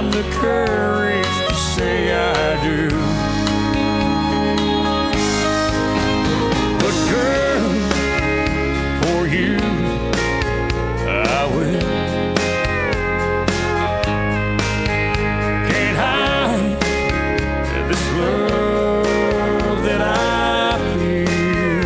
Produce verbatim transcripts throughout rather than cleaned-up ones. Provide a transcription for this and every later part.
find the courage to say I do. But girl, for you, I will. Can't hide this love that I feel.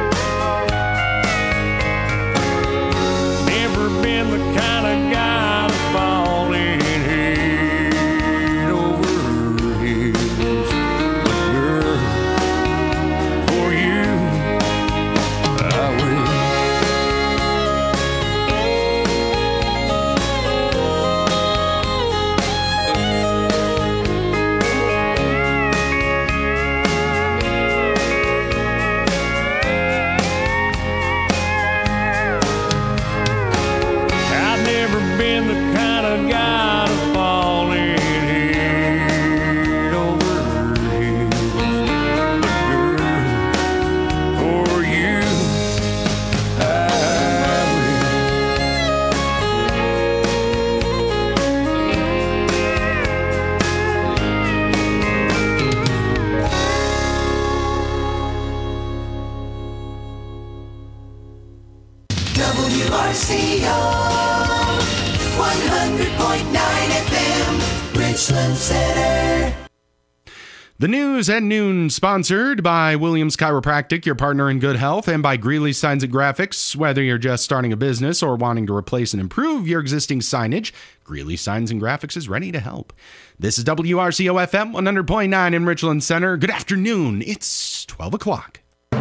Never been the kind of guy to fall in head over heels. But girl, for you, I will. I've never been the kind of guy to fall in head over heels. But girl, for you, I will. W R C O one hundred point nine F M, Richland Center. The news at noon, sponsored by Williams Chiropractic, your partner in good health, and by Greeley Signs and Graphics. Whether you're just starting a business or wanting to replace and improve your existing signage, Greeley Signs and Graphics is ready to help. This is W R C O F M one hundred point nine in Richland Center. Good afternoon. It's twelve o'clock.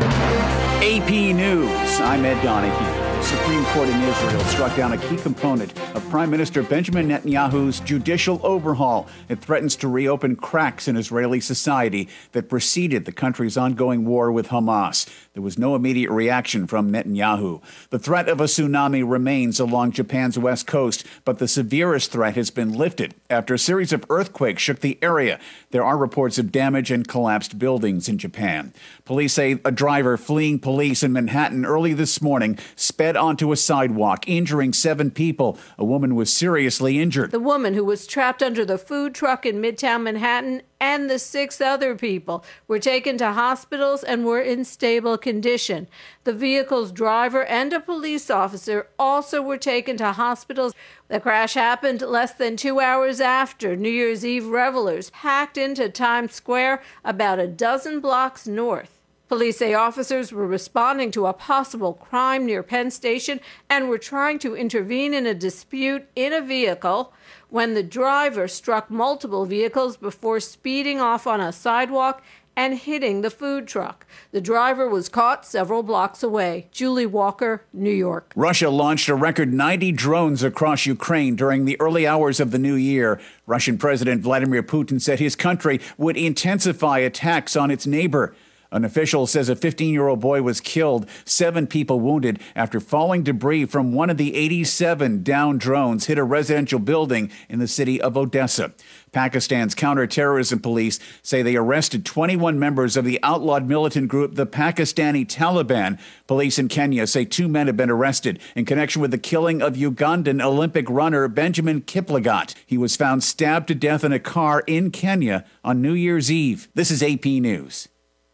A P News. I'm Ed Donahue. The Supreme Court in Israel struck down a key component of Prime Minister Benjamin Netanyahu's judicial overhaul. It threatens to reopen cracks in Israeli society that preceded the country's ongoing war with Hamas. There was no immediate reaction from Netanyahu. The threat of a tsunami remains along Japan's west coast, but the severest threat has been lifted after a series of earthquakes shook the area. There are reports of damage and collapsed buildings in Japan. Police say a driver fleeing police in Manhattan early this morning sped onto a sidewalk, injuring seven people. A woman was seriously injured. The woman who was trapped under the food truck in Midtown Manhattan and the six other people were taken to hospitals and were in stable condition. The vehicle's driver and a police officer also were taken to hospitals. The crash happened less than two hours after New Year's Eve revelers packed into Times Square about a dozen blocks north. Police say officers were responding to a possible crime near Penn Station and were trying to intervene in a dispute in a vehicle when the driver struck multiple vehicles before speeding off on a sidewalk and hitting the food truck. The driver was caught several blocks away. Julie Walker, New York. Russia launched a record ninety drones across Ukraine during the early hours of the new year. Russian President Vladimir Putin said his country would intensify attacks on its neighbor. An official says a fifteen-year-old boy was killed, seven people wounded after falling debris from one of the eighty-seven downed drones hit a residential building in the city of Odessa. Pakistan's counterterrorism police say they arrested twenty-one members of the outlawed militant group, the Pakistani Taliban. Police in Kenya say two men have been arrested in connection with the killing of Ugandan Olympic runner Benjamin Kiplagat. He was found stabbed to death in a car in Kenya on New Year's Eve. This is A P News.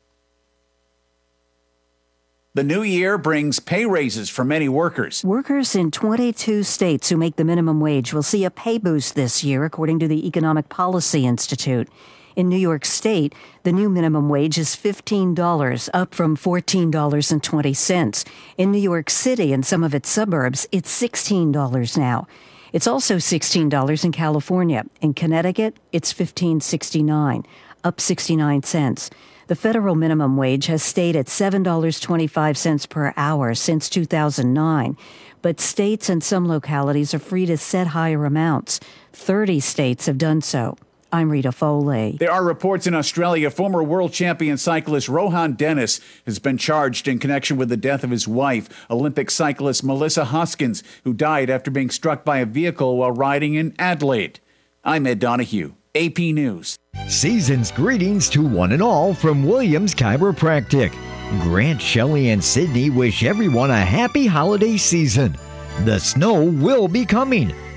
The new year brings pay raises for many workers. Workers in twenty-two states who make the minimum wage will see a pay boost this year, according to the Economic Policy Institute. In New York State, the new minimum wage is fifteen dollars, up from fourteen dollars and twenty cents. In New York City and some of its suburbs, it's sixteen dollars now. It's also sixteen dollars in California. In Connecticut, it's fifteen sixty-nine, up sixty-nine cents. The federal minimum wage has stayed at seven dollars and twenty-five cents per hour since two thousand nine, but states and some localities are free to set higher amounts. thirty states have done so. I'm Rita Foley. There are reports in Australia former world champion cyclist Rohan Dennis has been charged in connection with the death of his wife, Olympic cyclist Melissa Hoskins, who died after being struck by a vehicle while riding in Adelaide. I'm Ed Donahue, A P News. Season's greetings to one and all from Williams Chiropractic. Grant, Shelley, and Sydney wish everyone a happy holiday season. The snow will be coming.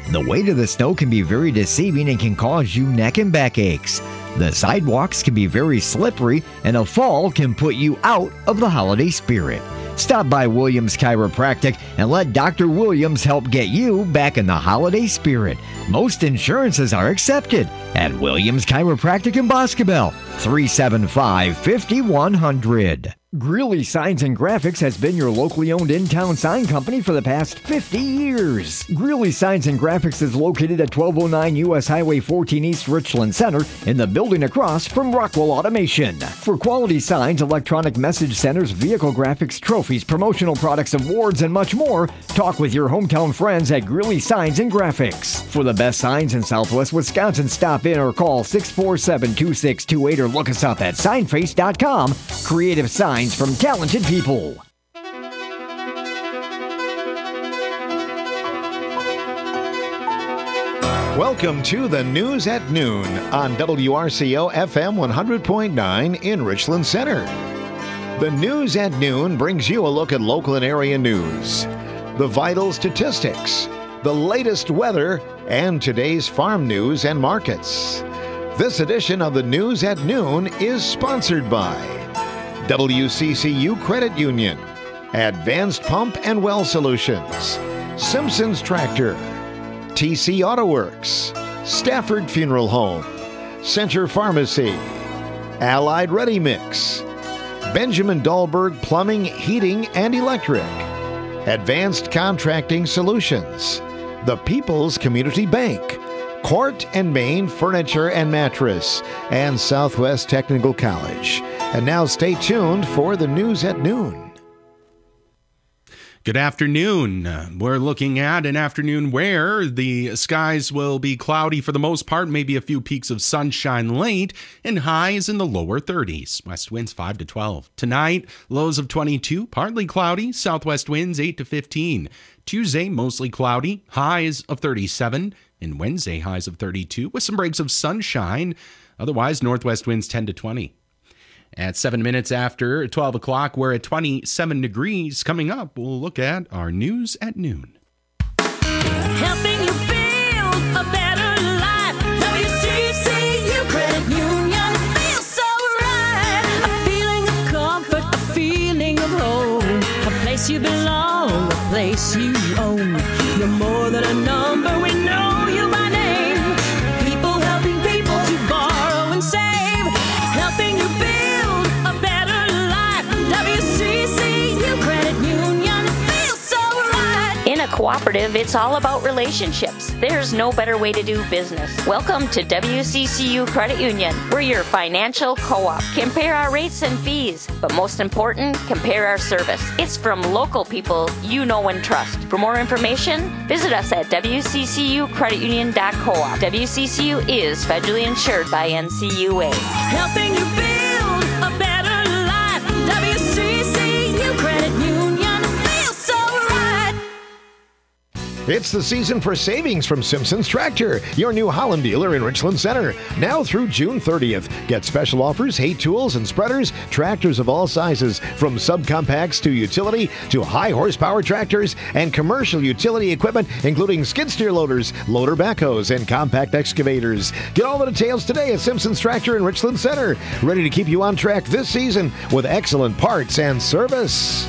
The weight of the snow can be very deceiving and can cause you neck and back aches. The sidewalks can be very slippery, and a fall can put you out of the holiday spirit. Stop by Williams Chiropractic and let Doctor Williams help get you back in the holiday spirit. Most insurances are accepted at Williams Chiropractic in Boscobel, three seven five, five one zero zero. Greeley Signs and Graphics has been your locally owned in-town sign company for the past fifty years. Greeley Signs and Graphics is located at twelve oh nine U S Highway fourteen East Richland Center in the building across from Rockwell Automation. For quality signs, electronic message centers, vehicle graphics, trophies, promotional products, awards, and much more, talk with your hometown friends at Greeley Signs and Graphics. For the best signs in Southwest Wisconsin, stop in or call six four seven, two six two eight or look us up at signface dot com. Creative signs from talented people. Welcome to the News at Noon on W R C O F M one hundred point nine in Richland Center. The News at Noon brings you a look at local and area news, the vital statistics, the latest weather, and today's farm news and markets. This edition of the News at Noon is sponsored by W C C U Credit Union, Advanced Pump and Well Solutions, Simpsons Tractor, T C Auto Works, Stafford Funeral Home, Center Pharmacy, Allied Ready Mix, Benjamin Dahlberg Plumbing, Heating, and Electric, Advanced Contracting Solutions, the People's Community Bank, Court and Main Furniture and Mattress, and Southwest Technical College. And now stay tuned for the News at Noon. Good afternoon. We're looking at an afternoon where the skies will be cloudy for the most part, maybe a few peaks of sunshine late, and highs in the lower thirties. West winds five to twelve. Tonight, lows of twenty-two, partly cloudy, southwest winds eight to fifteen. Tuesday, mostly cloudy, highs of thirty-seven, and Wednesday, highs of thirty-two, with some breaks of sunshine. Otherwise, northwest winds ten to twenty. At seven minutes after twelve o'clock, we're at twenty-seven degrees. Coming up, we'll look at our News at Noon. Helping you build a better life. W C C U Credit Union feels so right. A feeling of comfort, a feeling of home. A place you belong, a place you own. You're more than a number, we know you by name. People helping people to borrow and save. Helping you build cooperative, it's all about relationships. There's no better way to do business. Welcome to W C C U Credit Union. We're your financial co-op. Compare our rates and fees, but most important, compare our service. It's from local people you know and trust. For more information, visit us at w c c u credit union dot coop. W C C U is federally insured by N C U A. Helping you build a better life. W C C U Credit Union feels so right. It's the season for savings from Simpsons Tractor, your new Holland dealer in Richland Center. Now through June thirtieth. Get special offers, hay tools and spreaders, tractors of all sizes, from subcompacts to utility to high horsepower tractors and commercial utility equipment, including skid steer loaders, loader backhoes, and compact excavators. Get all the details today at Simpsons Tractor in Richland Center. Ready to keep you on track this season with excellent parts and service.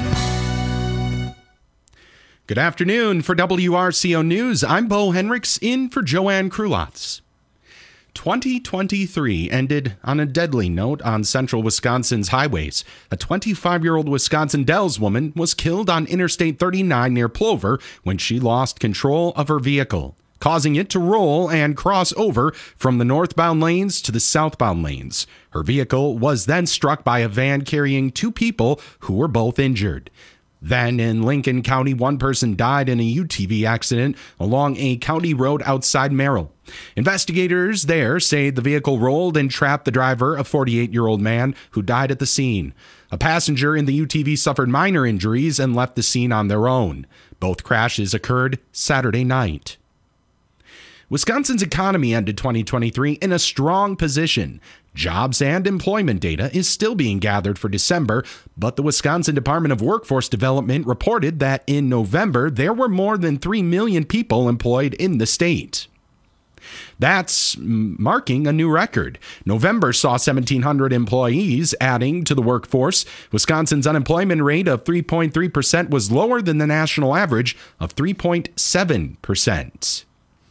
Good afternoon. For W R C O News, I'm Bo Henricks, in for Joanne Krulotz. twenty twenty-three ended on a deadly note on central Wisconsin's highways. A twenty-five-year-old Wisconsin Dells woman was killed on Interstate thirty-nine near Plover when she lost control of her vehicle, causing it to roll and cross over from the northbound lanes to the southbound lanes. Her vehicle was then struck by a van carrying two people who were both injured. Then in Lincoln County, one person died in a U T V accident along a county road outside Merrill. Investigators there say the vehicle rolled and trapped the driver, a forty-eight-year-old man who died at the scene. A passenger in the U T V suffered minor injuries and left the scene on their own. Both crashes occurred Saturday night. Wisconsin's economy ended twenty twenty-three in a strong position. Jobs and employment data is still being gathered for December, but the Wisconsin Department of Workforce Development reported that in November, there were more than three million people employed in the state. That's marking a new record. November saw seventeen hundred employees adding to the workforce. Wisconsin's unemployment rate of three point three percent was lower than the national average of three point seven percent.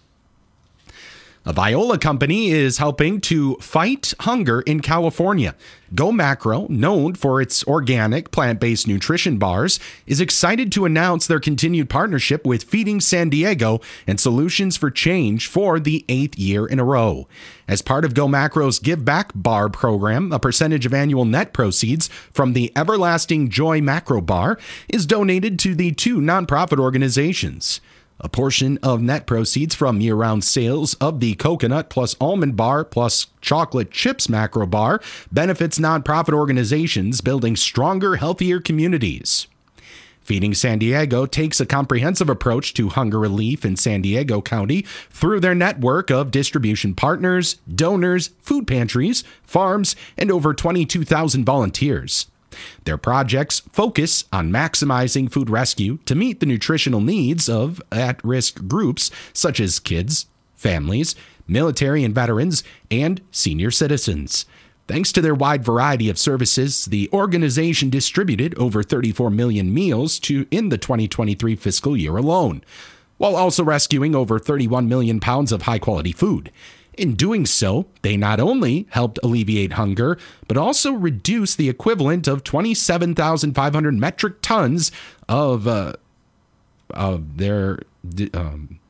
A Viola company is helping to fight hunger in California. Go Macro, known for its organic plant-based nutrition bars, is excited to announce their continued partnership with Feeding San Diego and Solutions for Change for the eighth year in a row. As part of Go Macro's Give Back Bar program, a percentage of annual net proceeds from the Everlasting Joy Macro Bar is donated to the two nonprofit organizations. A portion of net proceeds from year-round sales of the coconut plus almond bar plus chocolate chips macro bar benefits nonprofit organizations building stronger, healthier communities. Feeding San Diego takes a comprehensive approach to hunger relief in San Diego County through their network of distribution partners, donors, food pantries, farms, and over twenty-two thousand volunteers. Their projects focus on maximizing food rescue to meet the nutritional needs of at-risk groups such as kids, families, military and veterans, and senior citizens. Thanks to their wide variety of services, the organization distributed over thirty-four million meals to in the twenty twenty-three fiscal year alone, while also rescuing over thirty-one million pounds of high-quality food. In doing so, they not only helped alleviate hunger, but also reduce the equivalent of twenty-seven thousand five hundred metric tons of uh, of their um,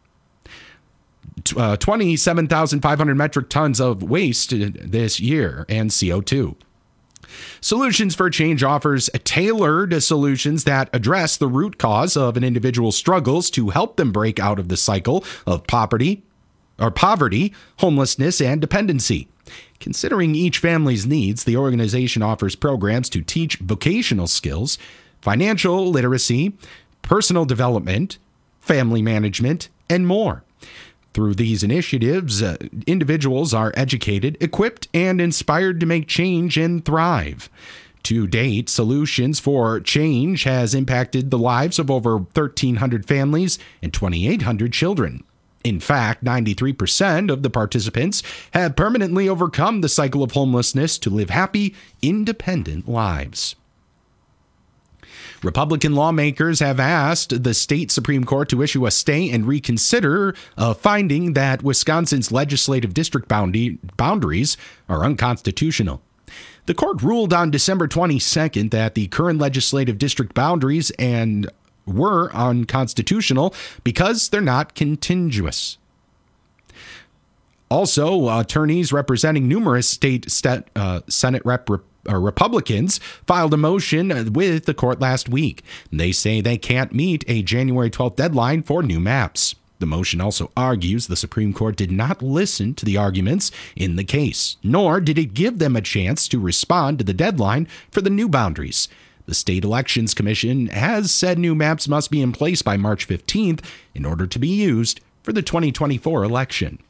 uh, twenty-seven thousand five hundred metric tons of waste this year and C O two. Solutions for Change offers tailored solutions that address the root cause of an individual's struggles to help them break out of the cycle of poverty, or poverty, homelessness, and dependency. Considering each family's needs, the organization offers programs to teach vocational skills, financial literacy, personal development, family management, and more. Through these initiatives, uh, individuals are educated, equipped, and inspired to make change and thrive. To date, Solutions for Change has impacted the lives of over thirteen hundred families and twenty-eight hundred children. In fact, ninety-three percent of the participants have permanently overcome the cycle of homelessness to live happy, independent lives. Republican lawmakers have asked the state Supreme Court to issue a stay and reconsider a finding that Wisconsin's legislative district boundary, boundaries are unconstitutional. The court ruled on December twenty-second that the current legislative district boundaries and were unconstitutional because they're not contiguous. Also, attorneys representing numerous state st- uh, Senate rep- uh, Republicans filed a motion with the court last week. They say they can't meet a January twelfth deadline for new maps. The motion also argues the Supreme Court did not listen to the arguments in the case, nor did it give them a chance to respond to the deadline for the new boundaries. The State Elections Commission has said new maps must be in place by March fifteenth in order to be used for the twenty twenty-four election.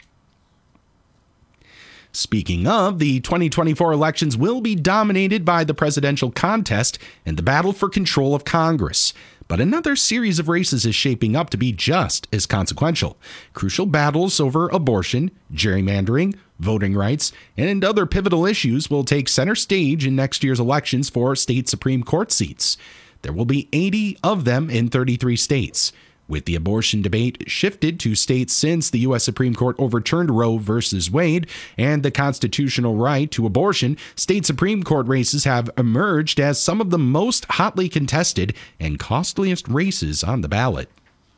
Speaking of, the twenty twenty-four elections will be dominated by the presidential contest and the battle for control of Congress. But another series of races is shaping up to be just as consequential. Crucial battles over abortion, gerrymandering, voting rights, and other pivotal issues will take center stage in next year's elections for state Supreme Court seats. There will be eighty of them in thirty-three states. With the abortion debate shifted to states since the U S Supreme Court overturned Roe versus Wade and the constitutional right to abortion, state Supreme Court races have emerged as some of the most hotly contested and costliest races on the ballot.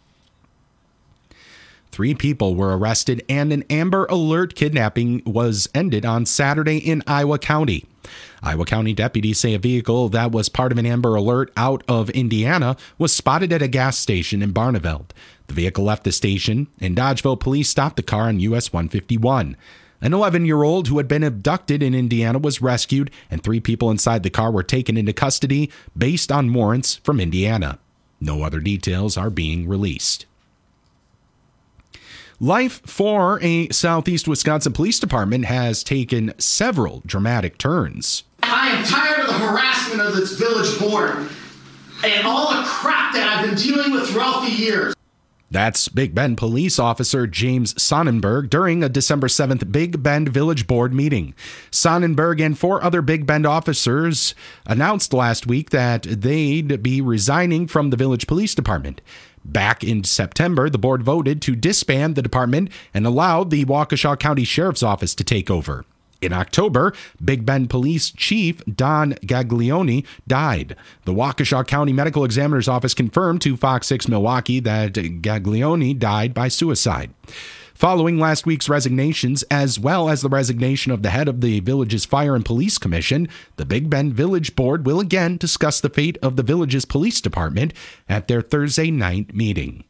Three people were arrested and an Amber Alert kidnapping was ended on Saturday in Iowa County. Iowa County deputies say a vehicle that was part of an Amber Alert out of Indiana was spotted at a gas station in Barneveld. The vehicle left the station, and Dodgeville police stopped the car on U S one fifty-one. An eleven-year-old who had been abducted in Indiana was rescued, and three people inside the car were taken into custody based on warrants from Indiana. No other details are being released. Life for a Southeast Wisconsin police department has taken several dramatic turns. I am tired of the harassment of this village board and all the crap that I've been dealing with throughout the years. That's Big Bend police officer James Sonnenberg during a December seventh Big Bend Village Board meeting. Sonnenberg and four other Big Bend officers announced last week that they'd be resigning from the village police department. Back in September, the board voted to disband the department and allowed the Waukesha County Sheriff's Office to take over. In October, Big Bend Police Chief Don Gaglione died. The Waukesha County Medical Examiner's Office confirmed to Fox six Milwaukee that Gaglione died by suicide. Following last week's resignations, as well as the resignation of the head of the village's Fire and Police Commission, the Big Bend Village Board will again discuss the fate of the village's police department at their Thursday night meeting.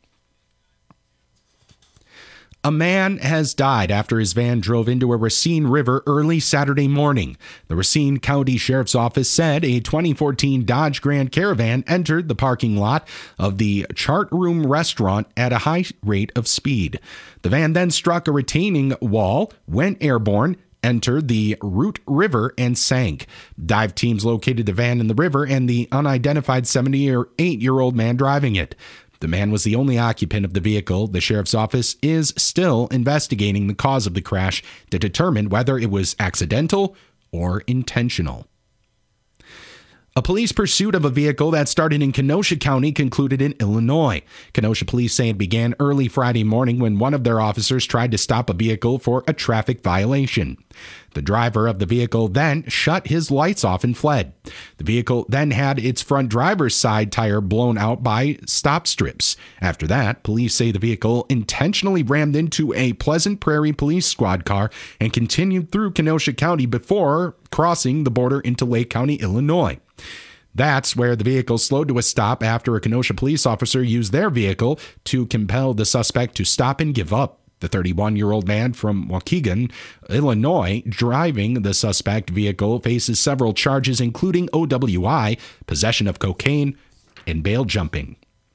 A man has died after his van drove into a Racine River early Saturday morning. The Racine County Sheriff's Office said a twenty fourteen Dodge Grand Caravan entered the parking lot of the Chart Room restaurant at a high rate of speed. The van then struck a retaining wall, went airborne, entered the Root River, and sank. Dive teams located the van in the river and the unidentified seventy-eight-year-old man driving it. The man was the only occupant of the vehicle. The sheriff's office is still investigating the cause of the crash to determine whether it was accidental or intentional. A police pursuit of a vehicle that started in Kenosha County concluded in Illinois. Kenosha police say it began early Friday morning when one of their officers tried to stop a vehicle for a traffic violation. The driver of the vehicle then shut his lights off and fled. The vehicle then had its front driver's side tire blown out by stop strips. After that, police say the vehicle intentionally rammed into a Pleasant Prairie police squad car and continued through Kenosha County before crossing the border into Lake County, Illinois. That's where the vehicle slowed to a stop after a Kenosha police officer used their vehicle to compel the suspect to stop and give up. The thirty-one-year-old man from Waukegan, Illinois, driving the suspect vehicle, faces several charges, including O W I, possession of cocaine, and bail jumping.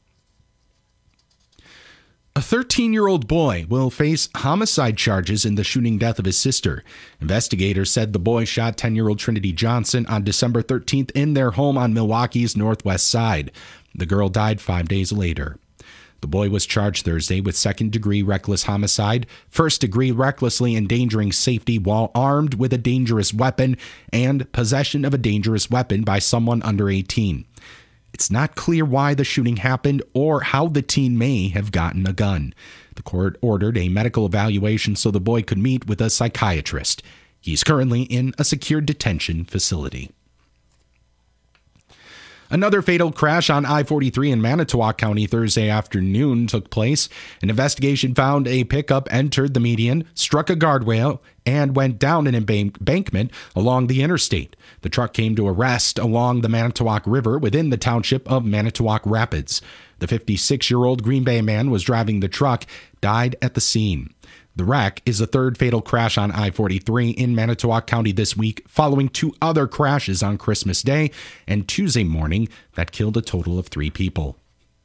A thirteen-year-old boy will face homicide charges in the shooting death of his sister. Investigators said the boy shot ten-year-old Trinity Johnson on December thirteenth in their home on Milwaukee's northwest side. The girl died five days later. The boy was charged Thursday with second-degree reckless homicide, first-degree recklessly endangering safety while armed with a dangerous weapon, and possession of a dangerous weapon by someone under eighteen. It's not clear why the shooting happened or how the teen may have gotten a gun. The court ordered a medical evaluation so the boy could meet with a psychiatrist. He's currently in a secured detention facility. Another fatal crash on I forty-three in Manitowoc County Thursday afternoon took place. An investigation found a pickup entered the median, struck a guardrail, and went down an embankment along the interstate. The truck came to a rest along the Manitowoc River within the township of Manitowoc Rapids. The fifty-six-year-old Green Bay man was driving the truck, died at the scene. The wreck is the third fatal crash on I forty-three in Manitowoc County this week, following two other crashes on Christmas Day and Tuesday morning that killed a total of three people.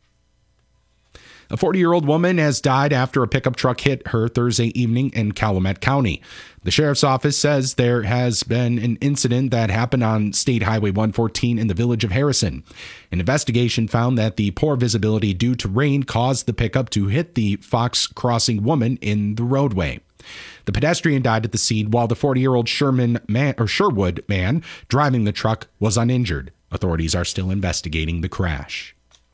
A forty-year-old woman has died after a pickup truck hit her Thursday evening in Calumet County. The sheriff's office says there has been an incident that happened on State Highway one fourteen in the village of Harrison. An investigation found that the poor visibility due to rain caused the pickup to hit the Fox Crossing woman in the roadway. The pedestrian died at the scene while the forty-year-old Sherman man, or Sherwood man driving the truck was uninjured. Authorities are still investigating the crash.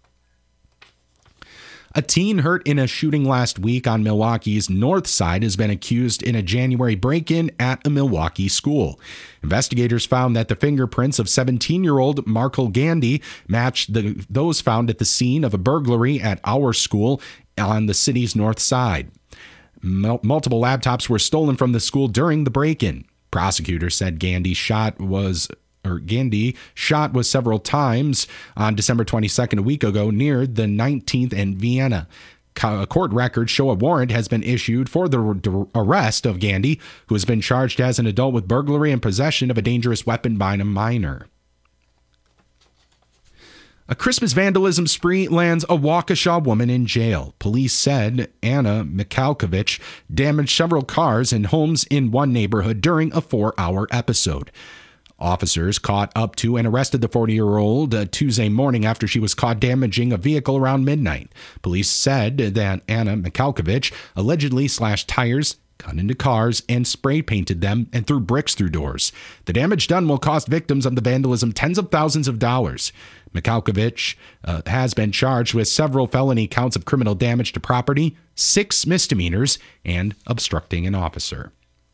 A teen hurt in a shooting last week on Milwaukee's north side has been accused in a January break-in at a Milwaukee school. Investigators found that the fingerprints of seventeen-year-old Markle Gandy matched the, those found at the scene of a burglary at our school on the city's north side. Mul- multiple laptops were stolen from the school during the break-in. Prosecutors said Gandy's shot was or Gandy shot was several times on December twenty-second, a week ago, near the nineteenth and Vienna. Court records show a warrant has been issued for the arrest of Gandy, who has been charged as an adult with burglary and possession of a dangerous weapon by a minor. A Christmas vandalism spree lands a Waukesha woman in jail. Police said Anna Michalkovich damaged several cars and homes in one neighborhood during a four-hour episode. Officers caught up to and arrested the forty-year-old uh, Tuesday morning after she was caught damaging a vehicle around midnight. Police said that Anna Michalkovich allegedly slashed tires, got into cars, and spray painted them and threw bricks through doors. The damage done will cost victims of the vandalism tens of thousands of dollars. Michalkovich uh, has been charged with several felony counts of criminal damage to property, six misdemeanors, and obstructing an officer.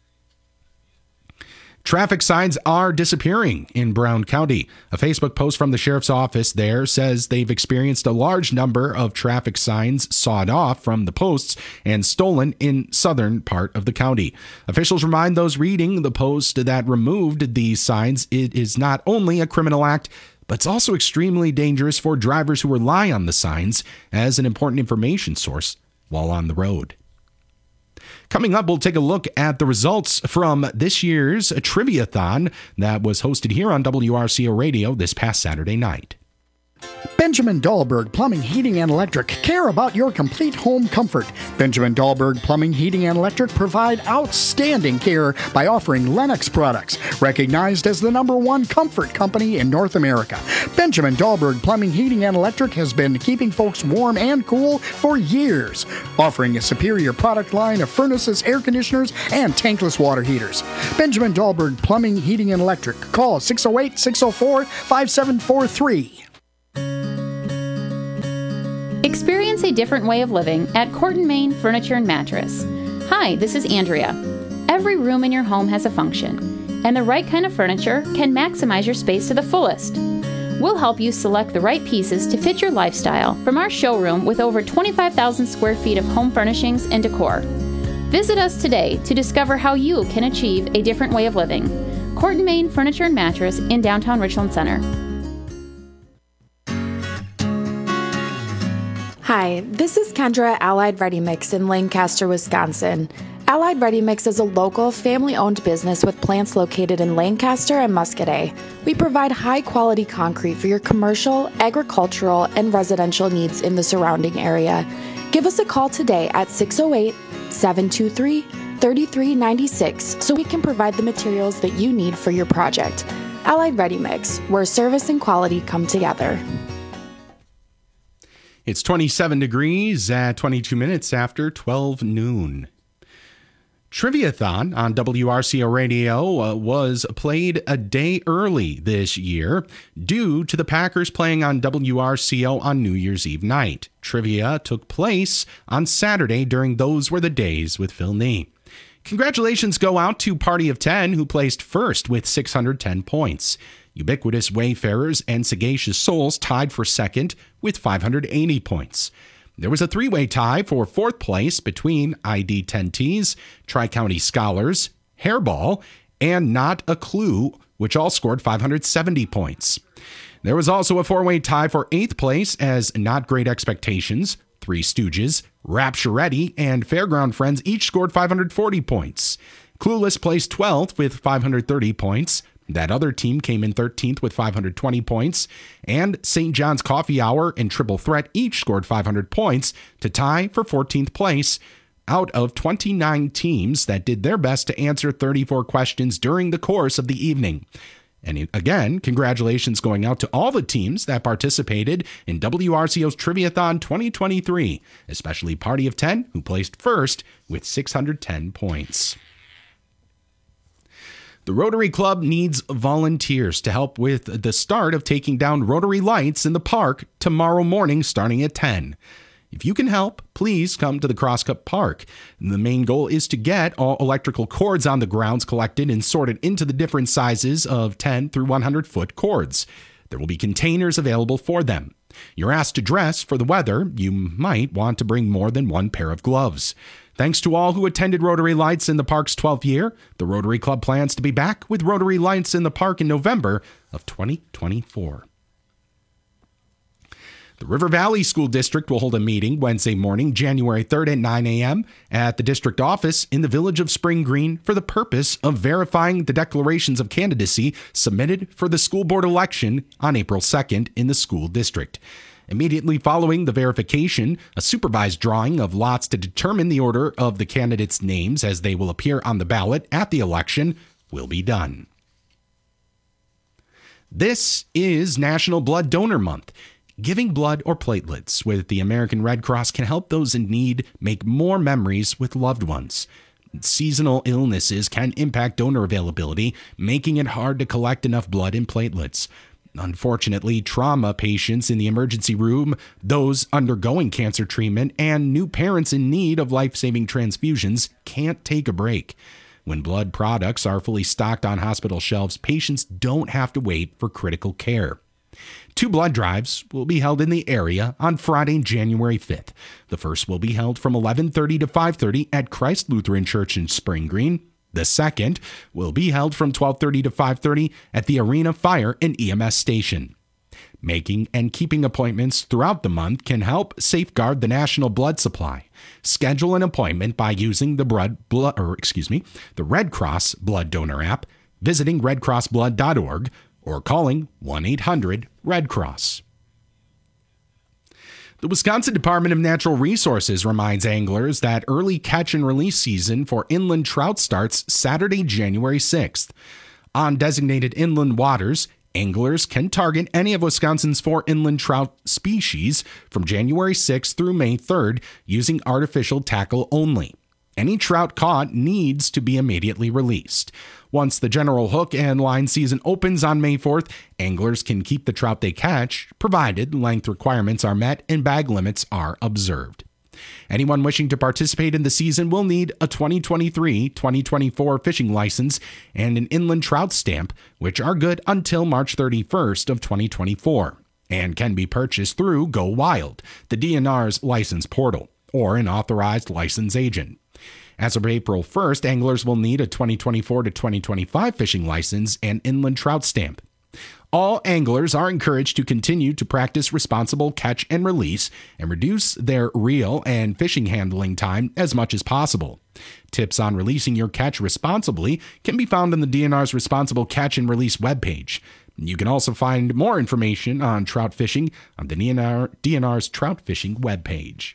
Traffic signs are disappearing in Brown County. A Facebook post from the sheriff's office there says they've experienced a large number of traffic signs sawed off from the posts and stolen in southern part of the county. Officials remind those reading the post that removed these signs it is not only a criminal act, but it's also extremely dangerous for drivers who rely on the signs as an important information source while on the road. Coming up, we'll take a look at the results from this year's Trivia-thon that was hosted here on W R C O Radio this past Saturday night. Benjamin Dahlberg Plumbing, Heating, and Electric care about your complete home comfort. Benjamin Dahlberg Plumbing, Heating, and Electric provide outstanding care by offering Lennox products, recognized as the number one comfort company in North America. Benjamin Dahlberg Plumbing, Heating, and Electric has been keeping folks warm and cool for years, offering a superior product line of furnaces, air conditioners, and tankless water heaters. Benjamin Dahlberg Plumbing, Heating, and Electric. Call six oh eight, six oh four, five seven four three. Experience a different way of living at Court and Main Furniture and Mattress. Hi, this is Andrea. Every room in your home has a function, and the right kind of furniture can maximize your space to the fullest. We'll help you select the right pieces to fit your lifestyle from our showroom with over twenty-five thousand square feet of home furnishings and decor. Visit us today to discover how you can achieve a different way of living. Court and Main Furniture and Mattress in downtown Richland Center. Hi, this is Kendra at Allied Ready Mix in Lancaster, Wisconsin. Allied Ready Mix is a local, family-owned business with plants located in Lancaster and Muscadet. We provide high-quality concrete for your commercial, agricultural, and residential needs in the surrounding area. Give us a call today at six oh eight, seven two three, three three nine six so we can provide the materials that you need for your project. Allied Ready Mix, where service and quality come together. It's twenty-seven degrees at twenty-two minutes after twelve noon. Trivia-thon on W R C O Radio uh, was played a day early this year due to the Packers playing on W R C O on New Year's Eve night. Trivia took place on Saturday during Those Were the Days with Phil Nee. Congratulations go out to Party of ten, who placed first with six hundred ten points. Ubiquitous Wayfarers and Sagacious Souls tied for second with five hundred eighty points. There was a three-way tie for fourth place between I D ten T's, Tri-County Scholars, Hairball, and Not a Clue, which all scored five hundred seventy points. There was also a four-way tie for eighth place as Not Great Expectations, Three Stooges, Rapturetti, and Fairground Friends each scored five hundred forty points. Clueless placed twelfth with five hundred thirty points. That other team came in thirteenth with five hundred twenty points, and Saint John's Coffee Hour and Triple Threat each scored five hundred points to tie for fourteenth place out of twenty-nine teams that did their best to answer thirty-four questions during the course of the evening. And again, congratulations going out to all the teams that participated in W R C O's Trivia-thon twenty twenty-three, especially Party of ten, who placed first with six hundred ten points. The Rotary Club needs volunteers to help with the start of taking down Rotary lights in the park tomorrow morning starting at ten. If you can help, please come to the Crosscut Park. The main goal is to get all electrical cords on the grounds collected and sorted into the different sizes of ten through one hundred foot cords. There will be containers available for them. You're asked to dress for the weather. You might want to bring more than one pair of gloves. Thanks to all who attended Rotary Lights in the Park's twelfth year, the Rotary Club plans to be back with Rotary Lights in the Park in November of twenty twenty-four. The River Valley School District will hold a meeting Wednesday morning, January third at nine a.m. at the district office in the village of Spring Green for the purpose of verifying the declarations of candidacy submitted for the school board election on April second in the school district. Immediately following the verification, a supervised drawing of lots to determine the order of the candidates' names as they will appear on the ballot at the election will be done. This is National Blood Donor Month. Giving blood or platelets with the American Red Cross can help those in need make more memories with loved ones. Seasonal illnesses can impact donor availability, making it hard to collect enough blood and platelets. Unfortunately, trauma patients in the emergency room, those undergoing cancer treatment, and new parents in need of life-saving transfusions can't take a break. When blood products are fully stocked on hospital shelves, patients don't have to wait for critical care. Two blood drives will be held in the area on Friday, January fifth. The first will be held from eleven thirty to five thirty at Christ Lutheran Church in Spring Green. The second will be held from twelve thirty to five thirty at the Arena Fire and E M S Station. Making and keeping appointments throughout the month can help safeguard the national blood supply. Schedule an appointment by using the blood, blood or excuse me, the Red Cross Blood Donor app, visiting red cross blood dot org, or calling one eight hundred red cross. The Wisconsin Department of Natural Resources reminds anglers that early catch and release season for inland trout starts Saturday, January sixth. On designated inland waters, anglers can target any of Wisconsin's four inland trout species from January sixth through May third using artificial tackle only. Any trout caught needs to be immediately released. Once the general hook and line season opens on May fourth, anglers can keep the trout they catch, provided length requirements are met and bag limits are observed. Anyone wishing to participate in the season will need a twenty twenty-three twenty twenty-four fishing license and an inland trout stamp, which are good until March thirty-first of twenty twenty-four and can be purchased through Go Wild, the D N R's license portal, or an authorized license agent. As of April first, anglers will need a twenty twenty-four to twenty twenty-five fishing license and inland trout stamp. All anglers are encouraged to continue to practice responsible catch and release and reduce their reel and fishing handling time as much as possible. Tips on releasing your catch responsibly can be found on the D N R's Responsible Catch and Release webpage. You can also find more information on trout fishing on the D N R, D N R's trout fishing webpage.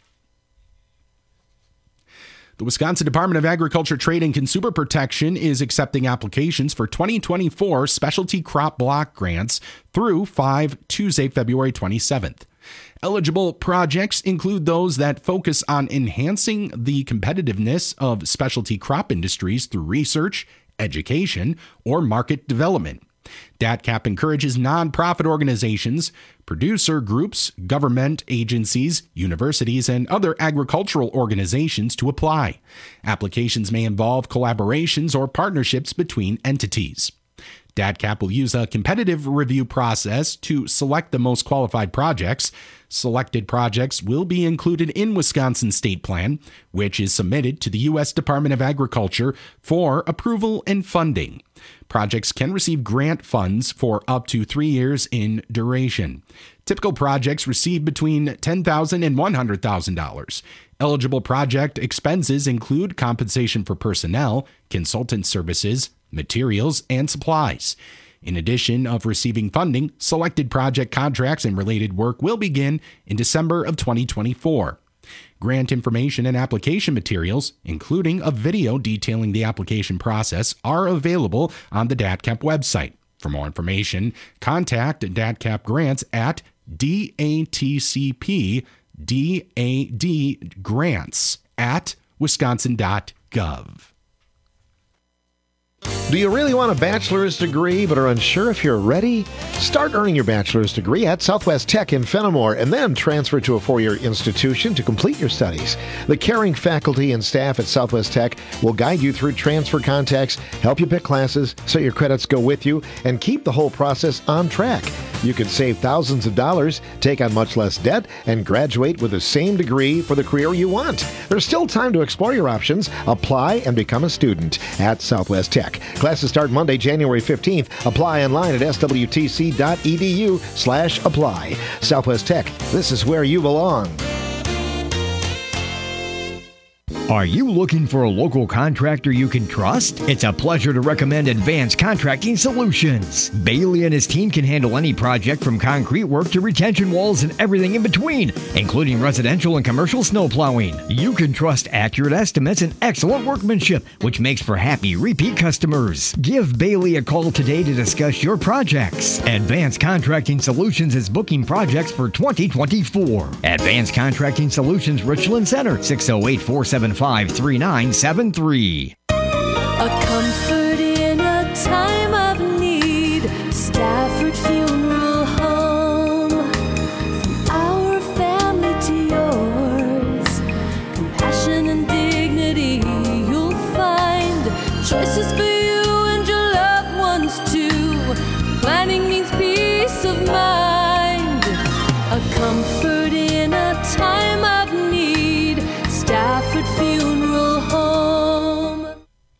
The Wisconsin Department of Agriculture, Trade, and Consumer Protection is accepting applications for twenty twenty-four Specialty Crop Block Grants through five Tuesday, February twenty-seventh. Eligible projects include those that focus on enhancing the competitiveness of specialty crop industries through research, education, or market development. D A T C A P encourages nonprofit organizations, producer groups, government agencies, universities, and other agricultural organizations to apply. Applications may involve collaborations or partnerships between entities. D A T C A P will use a competitive review process to select the most qualified projects. Selected projects will be included in Wisconsin State Plan, which is submitted to the U S Department of Agriculture for approval and funding. Projects can receive grant funds for up to three years in duration. Typical projects receive between ten thousand dollars and one hundred thousand dollars. Eligible project expenses include compensation for personnel, consultant services, materials, and supplies. In addition of receiving funding, selected project contracts and related work will begin in December of twenty twenty-four. Grant information and application materials, including a video detailing the application process, are available on the D A T C A P website. For more information, contact D A T C A P Grants at D A T C P D A D grants at wisconsin dot gov. Do you really want a bachelor's degree but are unsure if you're ready? Start earning your bachelor's degree at Southwest Tech in Fenimore and then transfer to a four-year institution to complete your studies. The caring faculty and staff at Southwest Tech will guide you through transfer contacts, help you pick classes so your credits go with you, and keep the whole process on track. You could save thousands of dollars, take on much less debt, and graduate with the same degree for the career you want. There's still time to explore your options. Apply and become a student at Southwest Tech. Classes start Monday, January fifteenth. Apply online at swtc.edu slash apply. Southwest Tech, this is where you belong. Are you looking for a local contractor you can trust? It's a pleasure to recommend Advanced Contracting Solutions. Bailey and his team can handle any project from concrete work to retention walls and everything in between, including residential and commercial snow plowing. You can trust accurate estimates and excellent workmanship, which makes for happy repeat customers. Give Bailey a call today to discuss your projects. Advanced Contracting Solutions is booking projects for twenty twenty-four. Advanced Contracting Solutions, Richland Center, six oh eight, four seven five, three nine seven three. A comfort in a time of need. Stafford Funeral Home. From our family to yours. Compassion and dignity you'll find. Choices for you and your loved ones too. Planning means peace of mind. A comfort in a time of need. Stafford Funeral Home.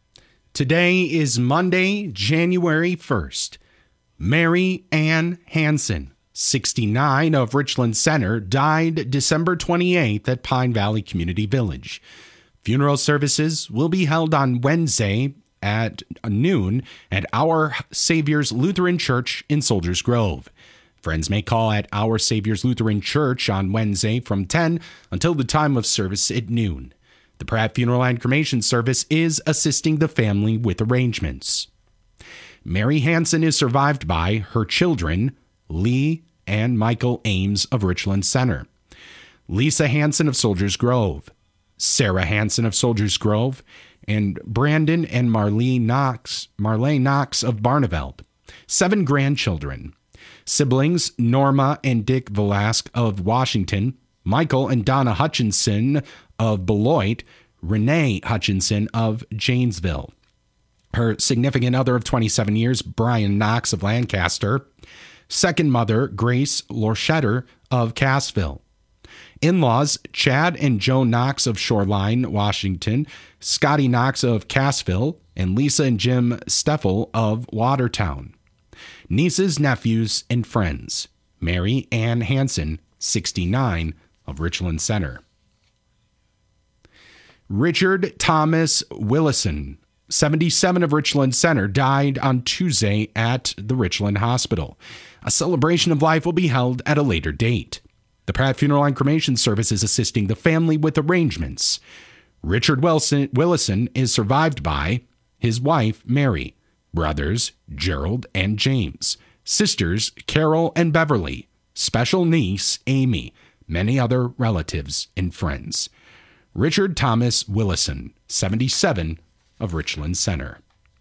Today is Monday, January first. Mary Ann Hansen, sixty-nine, of Richland Center, died December twenty-eighth at Pine Valley Community Village. Funeral services will be held on Wednesday at noon at Our Savior's Lutheran Church in Soldiers Grove. Friends may call at Our Savior's Lutheran Church on Wednesday from ten until the time of service at noon. The Pratt Funeral and Cremation Service is assisting the family with arrangements. Mary Hansen is survived by her children, Lee and Michael Ames of Richland Center, Lisa Hansen of Soldiers Grove, Sarah Hansen of Soldiers Grove, and Brandon and Marlene Knox, Marlene Knox of Barneveld. Seven grandchildren. Siblings Norma and Dick Velasque of Washington, Michael and Donna Hutchinson of Beloit, Renee Hutchinson of Janesville. Her significant other of twenty-seven years, Brian Knox of Lancaster. Second mother, Grace Lorchetter of Cassville. In-laws, Chad and Joe Knox of Shoreline, Washington, Scotty Knox of Cassville, and Lisa and Jim Steffel of Watertown. Nieces, nephews, and friends. Mary Ann Hansen, sixty-nine, of Richland Center. Richard Thomas Willison, seventy-seven, of Richland Center, died on Tuesday at the Richland Hospital. A celebration of life will be held at a later date. The Pratt Funeral and Cremation Service is assisting the family with arrangements. Richard Wilson, Willison is survived by his wife, Mary, brothers, Gerald and James, sisters, Carol and Beverly, special niece, Amy, many other relatives and friends. Richard Thomas Willison, seventy-seven, of Richland Center.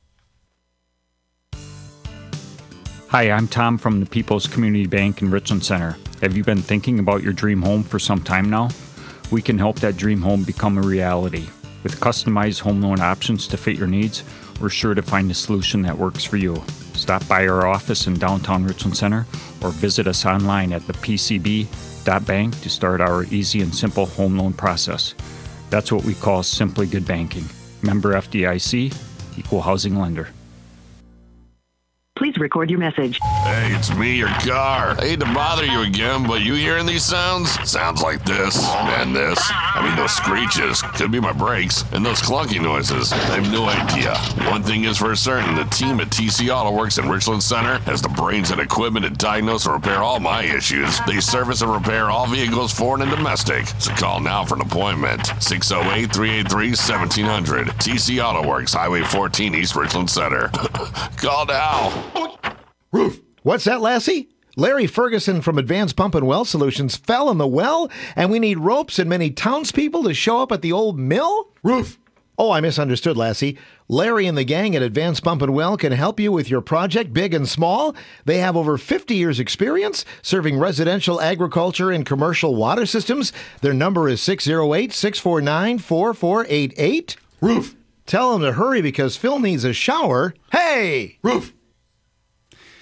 Hi, I'm Tom from the People's Community Bank in Richland Center. Have you been thinking about your dream home for some time now? We can help that dream home become a reality. With customized home loan options to fit your needs, we're sure to find a solution that works for you. Stop by our office in downtown Richland Center or visit us online at the p c b dot bank to start our easy and simple home loan process. That's what we call Simply Good Banking. Member F D I C, Equal Housing Lender. Please record your message. Hey, it's me, your car. I hate to bother you again, but you hearing these sounds? Sounds like this and this. I mean, those screeches. Could be my brakes. And those clunky noises. I have no idea. One thing is for certain, the team at T C Auto Works in Richland Center has the brains and equipment to diagnose and repair all my issues. They service and repair all vehicles, foreign and domestic. So call now for an appointment. six oh eight, three eight three, one seven hundred. T C Auto Works, Highway fourteen, East Richland Center. Call now. Roof. What's that, Lassie? Larry Ferguson from Advanced Pump and Well Solutions fell in the well, and we need ropes and many townspeople to show up at the old mill? Roof. Oh, I misunderstood, Lassie. Larry and the gang at Advanced Pump and Well can help you with your project, big and small. They have over fifty years experience serving residential, agriculture, and commercial water systems. Their number is six oh eight, six four nine, four four eight eight. Roof. Tell them to hurry because Phil needs a shower. Hey! Roof.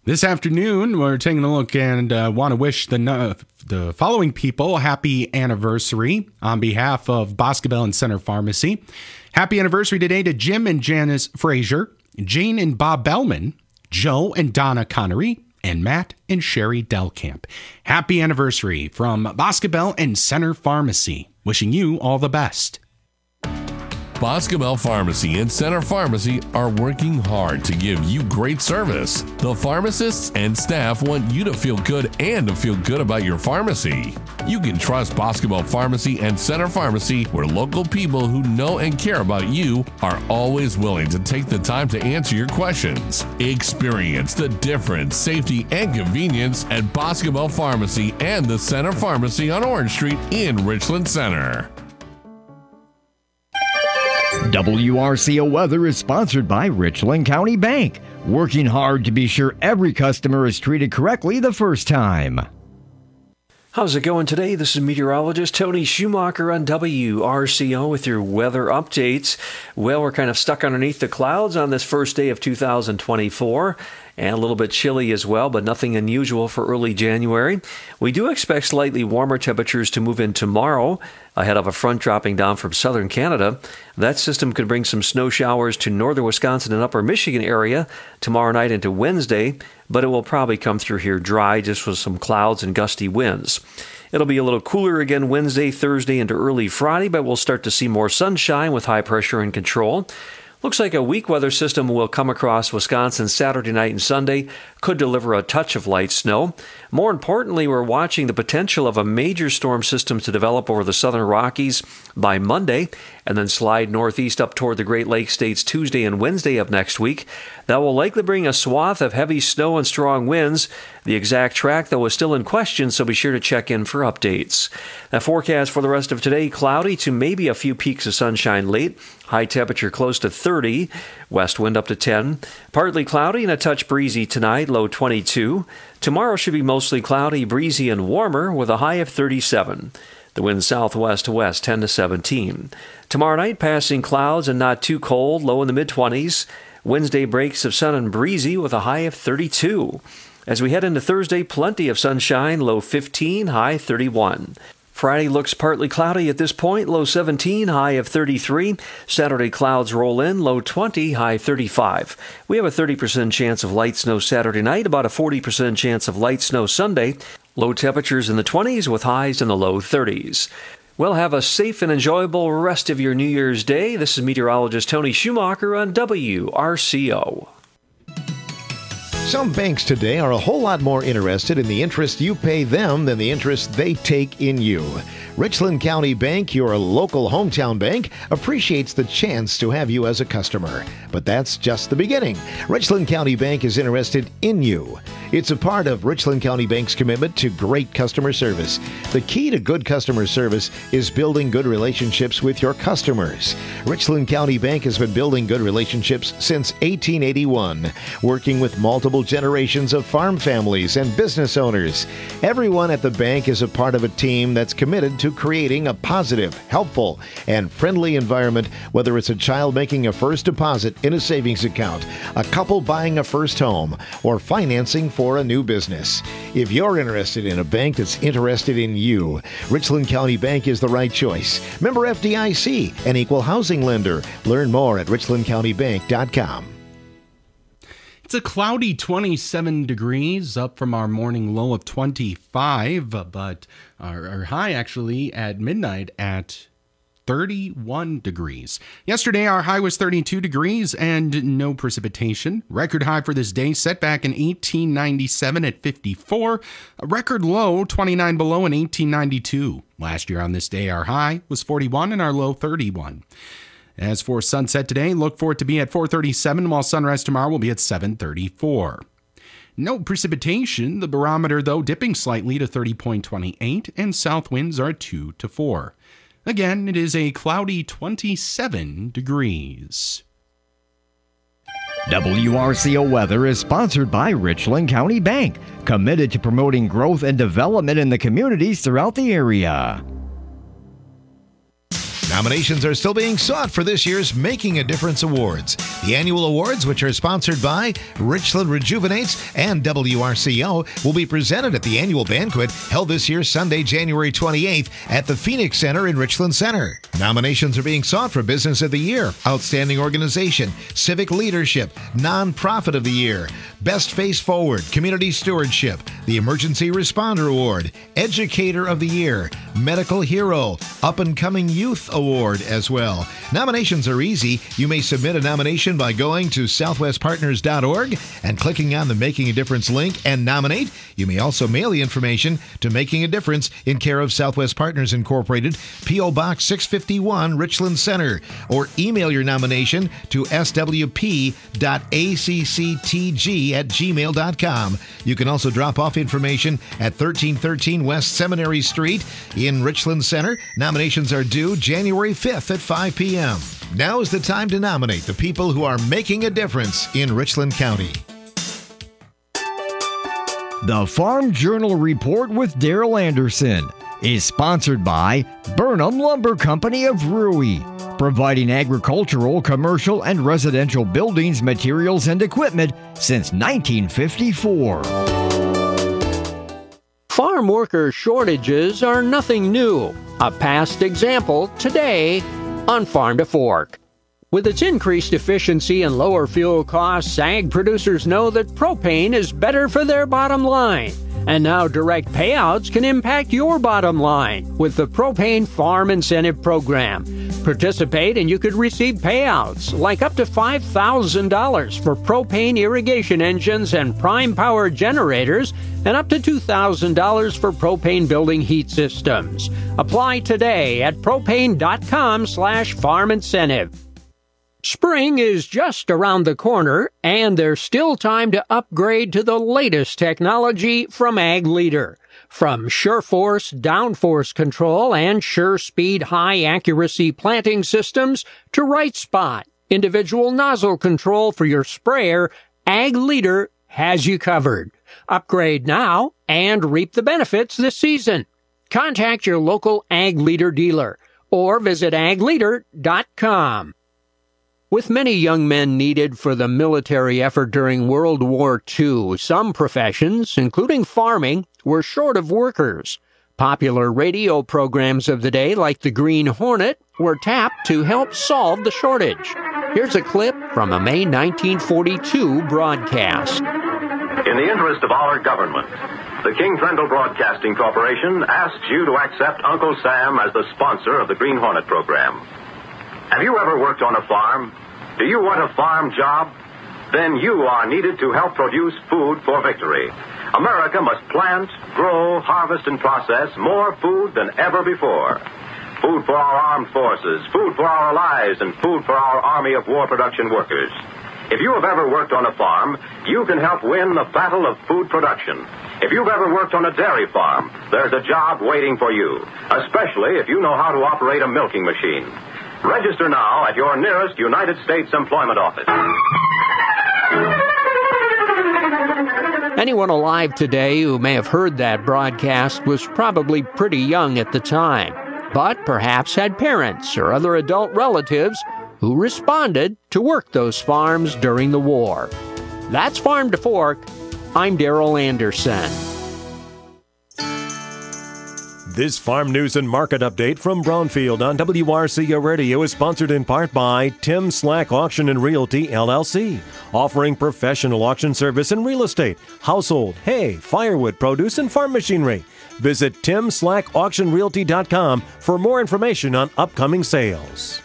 This afternoon, we're taking a look and uh, want to wish the uh, the following people happy anniversary on behalf of Boscobel and Center Pharmacy. Happy anniversary today to Jim and Janice Frazier, Jane and Bob Bellman, Joe and Donna Connery, and Matt and Sherry Delcamp. Happy anniversary from Boscobel and Center Pharmacy. Wishing you all the best. Boscobel Pharmacy and Center Pharmacy are working hard to give you great service. The pharmacists and staff want you to feel good and to feel good about your pharmacy. You can trust Boscobel Pharmacy and Center Pharmacy, where local people who know and care about you are always willing to take the time to answer your questions. Experience the difference, safety, and convenience at Boscobel Pharmacy and the Center Pharmacy on Orange Street in Richland Center. W R C O Weather is sponsored by Richland County Bank, working hard to be sure every customer is treated correctly the first time. How's it going today? This is meteorologist Tony Schumacher on W R C O with your weather updates. Well, we're kind of stuck underneath the clouds on this first day of two thousand twenty-four. And a little bit chilly as well, but nothing unusual for early January. We do expect slightly warmer temperatures to move in tomorrow, ahead of a front dropping down from southern Canada. That system could bring some snow showers to northern Wisconsin and upper Michigan area tomorrow night into Wednesday, but it will probably come through here dry, just with some clouds and gusty winds. It'll be a little cooler again Wednesday, Thursday, into early Friday, but we'll start to see more sunshine with high pressure in control. Looks like a weak weather system will come across Wisconsin Saturday night and Sunday, could deliver a touch of light snow. More importantly, we're watching the potential of a major storm system to develop over the southern Rockies by Monday, and then slide northeast up toward the Great Lakes states Tuesday and Wednesday of next week. That will likely bring a swath of heavy snow and strong winds. The exact track, though, is still in question, so be sure to check in for updates. The forecast for the rest of today, cloudy to maybe a few peaks of sunshine late. High temperature close to thirty. West wind up to ten. Partly cloudy and a touch breezy tonight, low twenty-two. Tomorrow should be mostly cloudy, breezy, and warmer with a high of thirty-seven. The wind southwest to west, ten to seventeen. Tomorrow night, passing clouds and not too cold, low in the mid-twenties. Wednesday, breaks of sun and breezy with a high of thirty-two. As we head into Thursday, plenty of sunshine, low fifteen, high thirty-one. Friday looks partly cloudy at this point, low seventeen, high of thirty-three. Saturday, clouds roll in, low twenty, high thirty-five. We have a thirty percent chance of light snow Saturday night, about a forty percent chance of light snow Sunday. Low temperatures in the twenties with highs in the low thirties. Well, have a safe and enjoyable rest of your New Year's Day. This is meteorologist Tony Schumacher on W R C O. Some banks today are a whole lot more interested in the interest you pay them than the interest they take in you. Richland County Bank, your local hometown bank, appreciates the chance to have you as a customer. But that's just the beginning. Richland County Bank is interested in you. It's a part of Richland County Bank's commitment to great customer service. The key to good customer service is building good relationships with your customers. Richland County Bank has been building good relationships since eighteen eighty-one, working with multiple generations of farm families and business owners. Everyone at the bank is a part of a team that's committed to creating a positive, helpful, and friendly environment, whether it's a child making a first deposit in a savings account, a couple buying a first home, or financing for a new business. If you're interested in a bank that's interested in you, Richland County Bank is the right choice. Member F D I C, an equal housing lender. Learn more at richland county bank dot com. It's a cloudy twenty-seven degrees, up from our morning low of twenty-five, but our, our high actually at midnight at thirty-one degrees. Yesterday, our high was thirty-two degrees and no precipitation. Record high for this day set back in eighteen ninety-seven at fifty-four. A record low, twenty-nine below, in eighteen ninety-two. Last year on this day, our high was forty-one and our low thirty-one. As for sunset today, look for it to be at four thirty-seven, while sunrise tomorrow will be at seven thirty-four. No precipitation, the barometer though dipping slightly to thirty point two eight, and south winds are two to four. Again, it is a cloudy twenty-seven degrees. W R C O Weather is sponsored by Richland County Bank, committed to promoting growth and development in the communities throughout the area. Nominations are still being sought for this year's Making a Difference Awards. The annual awards, which are sponsored by Richland Rejuvenates and W R C O, will be presented at the annual banquet held this year Sunday, January twenty-eighth at the Phoenix Center in Richland Center. Nominations are being sought for Business of the Year, Outstanding Organization, Civic Leadership, Nonprofit of the Year, Best Face Forward, Community Stewardship, the Emergency Responder Award, Educator of the Year, Medical Hero, Up and Coming Youth Award as well. Nominations are easy. You may submit a nomination by going to southwest partners dot org and clicking on the Making a Difference link and nominate. You may also mail the information to Making a Difference in care of Southwest Partners Incorporated, P O. Box six fifty-one, Richland Center, or email your nomination to s w p dot a c c t g at gmail dot com. You can also drop off information at thirteen thirteen West Seminary Street in Richland Center. Nominations are due January fifth at five p.m. Now is the time to nominate the people who are making a difference in Richland County. The Farm Journal Report with Daryl Anderson is sponsored by Burnham Lumber Company of Rui, providing agricultural, commercial, and residential buildings, materials, and equipment since nineteen fifty-four. Farm worker shortages are nothing new. A past example today on Farm to Fork. With its increased efficiency and lower fuel costs, ag producers know that propane is better for their bottom line. And now direct payouts can impact your bottom line with the Propane Farm Incentive Program. Participate and you could receive payouts like up to five thousand dollars for propane irrigation engines and prime power generators and up to two thousand dollars for propane building heat systems. Apply today at propane.com slash farm incentive. Spring is just around the corner, and there's still time to upgrade to the latest technology from Ag Leader. From SureForce downforce control and SureSpeed high-accuracy planting systems to Right Spot, individual nozzle control for your sprayer, Ag Leader has you covered. Upgrade now and reap the benefits this season. Contact your local Ag Leader dealer or visit ag leader dot com. With many young men needed for the military effort during World War Two, some professions, including farming, were short of workers. Popular radio programs of the day, like the Green Hornet, were tapped to help solve the shortage. Here's a clip from a May nineteen forty-two broadcast. In the interest of our government, the King Trendle Broadcasting Corporation asks you to accept Uncle Sam as the sponsor of the Green Hornet program. Have you ever worked on a farm? Do you want a farm job? Then you are needed to help produce food for victory. America must plant, grow, harvest, and process more food than ever before. Food for our armed forces, food for our allies, and food for our Army of War Production Workers. If you have ever worked on a farm, you can help win the battle of food production. If you've ever worked on a dairy farm, there's a job waiting for you, especially if you know how to operate a milking machine. Register now at your nearest United States employment office. Anyone alive today who may have heard that broadcast was probably pretty young at the time, but perhaps had parents or other adult relatives who responded to work those farms during the war. That's Farm to Fork. I'm Daryl Anderson. This farm news and market update from Brownfield on W R C O Radio is sponsored in part by Tim Slack Auction and Realty, L L C, offering professional auction service in real estate, household, hay, firewood, produce, and farm machinery. Visit tim slack auction realty dot com for more information on upcoming sales.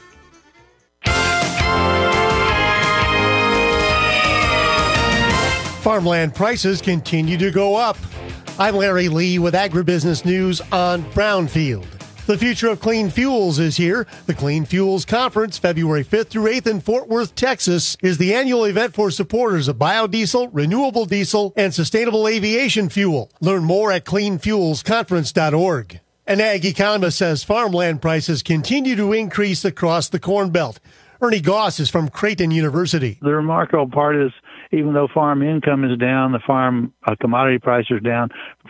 Farmland prices continue to go up. I'm Larry Lee with Agribusiness News on Brownfield. The future of clean fuels is here. The Clean Fuels Conference, February fifth through eighth in Fort Worth, Texas, is the annual event for supporters of biodiesel, renewable diesel, and sustainable aviation fuel. Learn more at clean fuels conference dot org. An ag economist says farmland prices continue to increase across the Corn Belt. Ernie Goss is from Creighton University. The remarkable part is, even though farm income is down, the farm uh, commodity prices are down, farm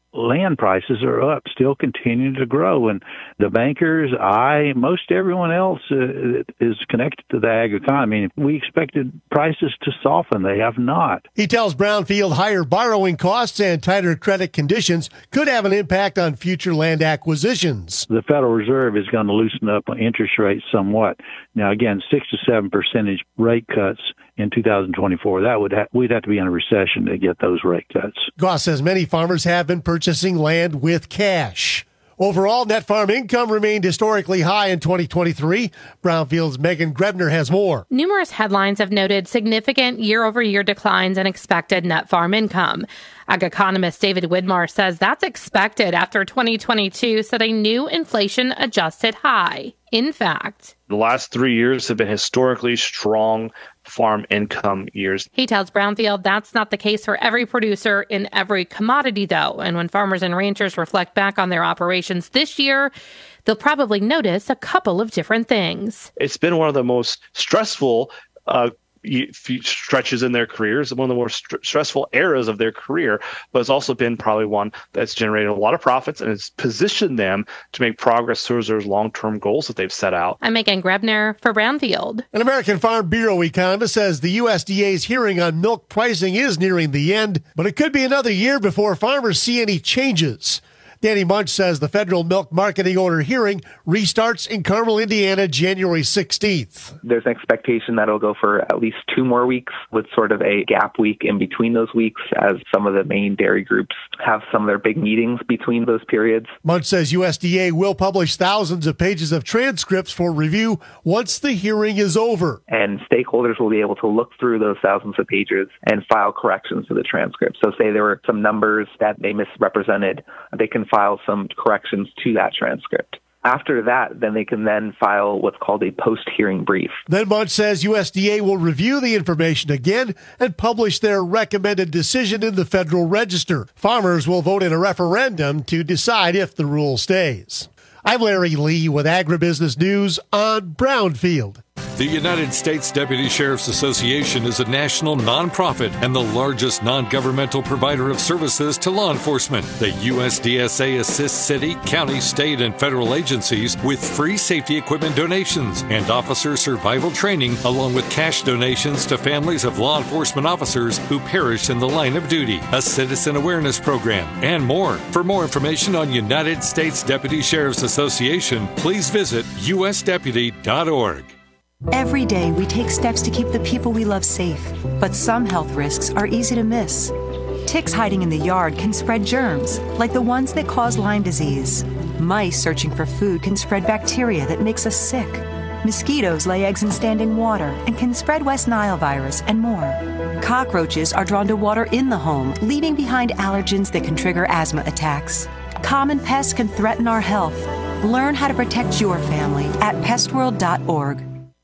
land prices are up, still continuing to grow. And the bankers, I, most everyone else uh, is connected to the ag economy. We expected prices to soften. They have not. He tells Brownfield higher borrowing costs and tighter credit conditions could have an impact on future land acquisitions. The Federal Reserve is going to loosen up interest rates somewhat. Now, again, six to seven percentage rate cuts in two thousand twenty-four. That would ha- we'd have to be in a recession to get those rate cuts. Goss says many farmers have been purchasing land with cash. Overall, net farm income remained historically high in twenty twenty-three. Brownfield's Megan Grebner has more. Numerous headlines have noted significant year-over-year declines in expected net farm income. Ag economist David Widmar says that's expected after twenty twenty-two set a new inflation-adjusted high. In fact, the last three years have been historically strong farm income years. He tells Brownfield that's not the case for every producer in every commodity, though. And when farmers and ranchers reflect back on their operations this year, they'll probably notice a couple of different things. It's been one of the most stressful uh, stretches in their careers, one of the more st- stressful eras of their career, but it's also been probably one that's generated a lot of profits and it's positioned them to make progress towards those long-term goals that they've set out. I'm Megan Grebner for Brownfield. An American Farm Bureau economist says the U S D A's hearing on milk pricing is nearing the end, but it could be another year before farmers see any changes. Danny Munch says the federal milk marketing order hearing restarts in Carmel, Indiana, January sixteenth. There's an expectation that it'll go for at least two more weeks with sort of a gap week in between those weeks as some of the main dairy groups have some of their big meetings between those periods. Munch says U S D A will publish thousands of pages of transcripts for review once the hearing is over. And stakeholders will be able to look through those thousands of pages and file corrections to the transcript. So say there were some numbers that they misrepresented, they can file some corrections to that transcript. After that, then they can then file what's called a post-hearing brief. Then Munch says U S D A will review the information again and publish their recommended decision in the Federal Register. Farmers will vote in a referendum to decide if the rule stays. I'm Larry Lee with Agribusiness News on Brownfield. The United States Deputy Sheriff's Association is a national nonprofit and the largest non-governmental provider of services to law enforcement. The U S D S A assists city, county, state, and federal agencies with free safety equipment donations and officer survival training, along with cash donations to families of law enforcement officers who perished in the line of duty, a citizen awareness program, and more. For more information on United States Deputy Sheriff's Association, please visit u s deputy dot org. Every day, we take steps to keep the people we love safe, but some health risks are easy to miss. Ticks hiding in the yard can spread germs, like the ones that cause Lyme disease. Mice searching for food can spread bacteria that makes us sick. Mosquitoes lay eggs in standing water and can spread West Nile virus and more. Cockroaches are drawn to water in the home, leaving behind allergens that can trigger asthma attacks. Common pests can threaten our health. Learn how to protect your family at pest world dot org.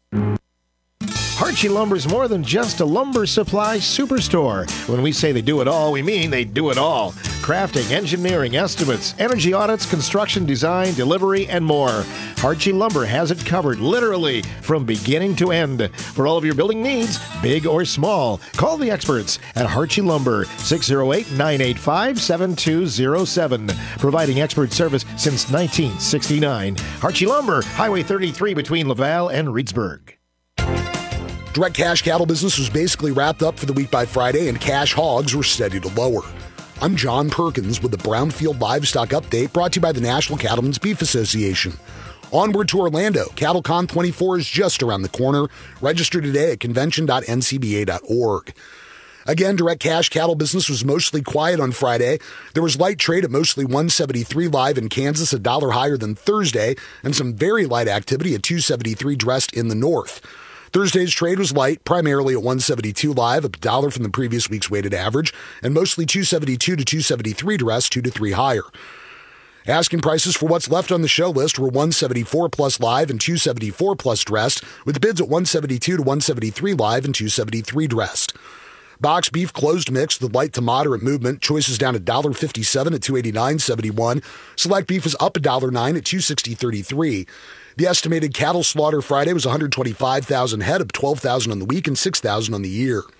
Harchie Lumber is more than just a lumber supply superstore. When we say they do it all, we mean they do it all. Crafting, engineering, estimates, energy audits, construction, design, delivery, and more. Harchie Lumber has it covered, literally, from beginning to end. For all of your building needs, big or small, call the experts at Harchie Lumber, six oh eight, nine eight five, seven two oh seven. Providing expert service since nineteen sixty-nine. Harchie Lumber, Highway thirty-three between Laval and Reedsburg. Direct cash cattle business was basically wrapped up for the week by Friday, and cash hogs were steady to lower. I'm John Perkins with the Brownfield Livestock Update, brought to you by the National Cattlemen's Beef Association. Onward to Orlando. CattleCon twenty-four is just around the corner. Register today at convention dot n c b a dot org. Again, direct cash cattle business was mostly quiet on Friday. There was light trade at mostly one seventy-three live in Kansas, a dollar higher than Thursday, and some very light activity at two seventy-three dressed in the north. Thursday's trade was light, primarily at one seventy-two live, up a dollar from the previous week's weighted average, and mostly two seventy-two to two seventy-three dressed, two to three higher. Asking prices for what's left on the show list were one seventy-four plus live and two seventy-four plus dressed, with bids at one seventy-two to one seventy-three live and two seventy-three dressed. Box beef closed mixed with light to moderate movement. Choices down at one fifty-seven at two eighty-nine seventy-one. Select beef was up one nine at two sixty thirty-three. The estimated cattle slaughter Friday was one hundred twenty-five thousand head, up twelve thousand on the week and six thousand on the year.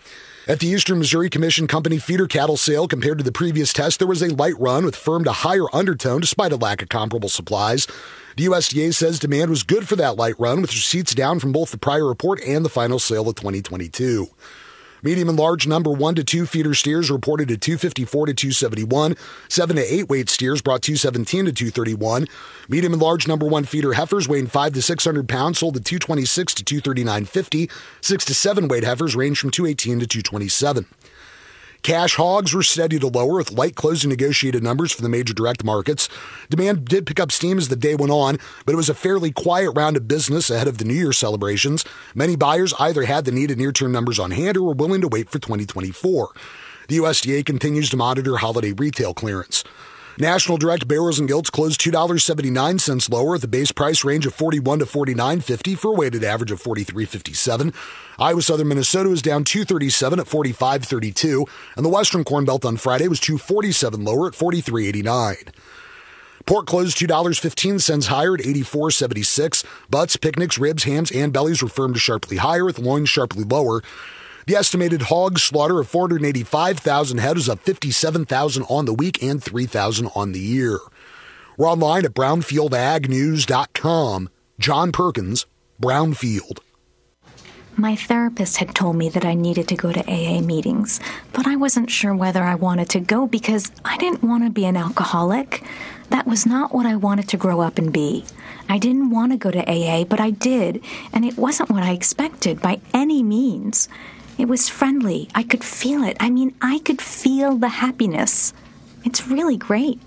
At the Eastern Missouri Commission Company feeder cattle sale, compared to the previous test, there was a light run with firm to higher undertone despite a lack of comparable supplies. The U S D A says demand was good for that light run, with receipts down from both the prior report and the final sale of twenty twenty-two. Medium and large number one to two feeder steers reported at two fifty-four to two seventy-one. Seven to eight weight steers brought two seventeen to two thirty-one. Medium and large number one feeder heifers weighing five to six hundred pounds sold at two twenty-six to two thirty-nine fifty. Six to seven weight heifers range from two eighteen to two twenty-seven. Cash hogs were steady to lower with light closing negotiated numbers for the major direct markets. Demand did pick up steam as the day went on, but it was a fairly quiet round of business ahead of the New Year celebrations. Many buyers either had the needed near-term numbers on hand or were willing to wait for twenty twenty-four. The U S D A continues to monitor holiday retail clearance. National direct barrels and gilts closed two dollars and seventy-nine cents lower at the base price range of forty-one to forty-nine fifty for a weighted average of forty-three fifty-seven. Iowa Southern Minnesota was down two thirty-seven at forty-five thirty-two, and the Western Corn Belt on Friday was two forty-seven lower at forty-three eighty-nine. Pork closed two dollars and fifteen cents higher at eighty-four seventy-six. Butts, picnics, ribs, hams, and bellies were firm to sharply higher, with loins sharply lower. The estimated hog slaughter of four hundred eighty-five thousand head is up fifty-seven thousand on the week and three thousand on the year. We're online at brownfield ag news dot com. John Perkins, Brownfield. My therapist had told me that I needed to go to A A meetings, but I wasn't sure whether I wanted to go because I didn't want to be an alcoholic. That was not what I wanted to grow up and be. I didn't want to go to A A, but I did, and it wasn't what I expected by any means. It was friendly. I could feel it. I mean, I could feel the happiness. It's really great.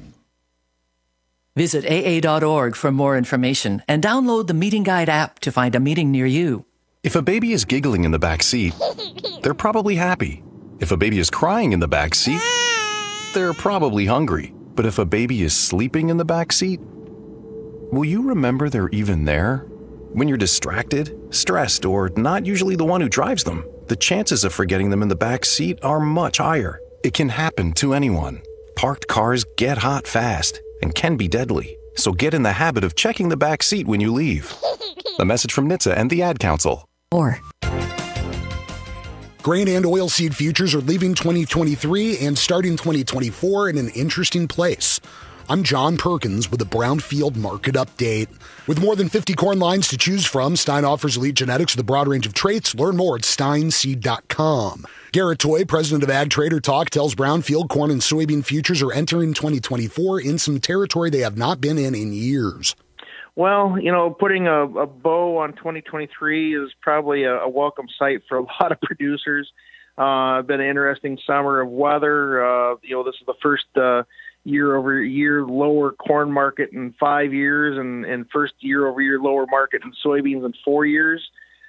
Visit A A dot org for more information and download the Meeting Guide app to find a meeting near you. If a baby is giggling in the back seat, they're probably happy. If a baby is crying in the back seat, they're probably hungry. But if a baby is sleeping in the back seat, will you remember they're even there? When you're distracted, stressed, or not usually the one who drives them, the chances of forgetting them in the back seat are much higher. It can happen to anyone. Parked cars get hot fast and can be deadly. So get in the habit of checking the back seat when you leave. A message from N H T S A and the Ad Council. Or Grain and oilseed futures are leaving twenty twenty-three and starting twenty twenty-four in an interesting place. I'm John Perkins with a Brownfield Market Update. With more than fifty corn lines to choose from, Stein offers elite genetics with a broad range of traits. Learn more at stein seed dot com. Garrett Toy, president of Ag Trader Talk, tells Brownfield corn and soybean futures are entering twenty twenty-four in some territory they have not been in in years. Well, you know, putting a, a bow on twenty twenty-three is probably a, a welcome sight for a lot of producers. Uh, been an interesting summer of weather. Uh, you know, this is the first uh, year-over-year lower corn market in five years and, and first year-over-year lower market in soybeans in four years.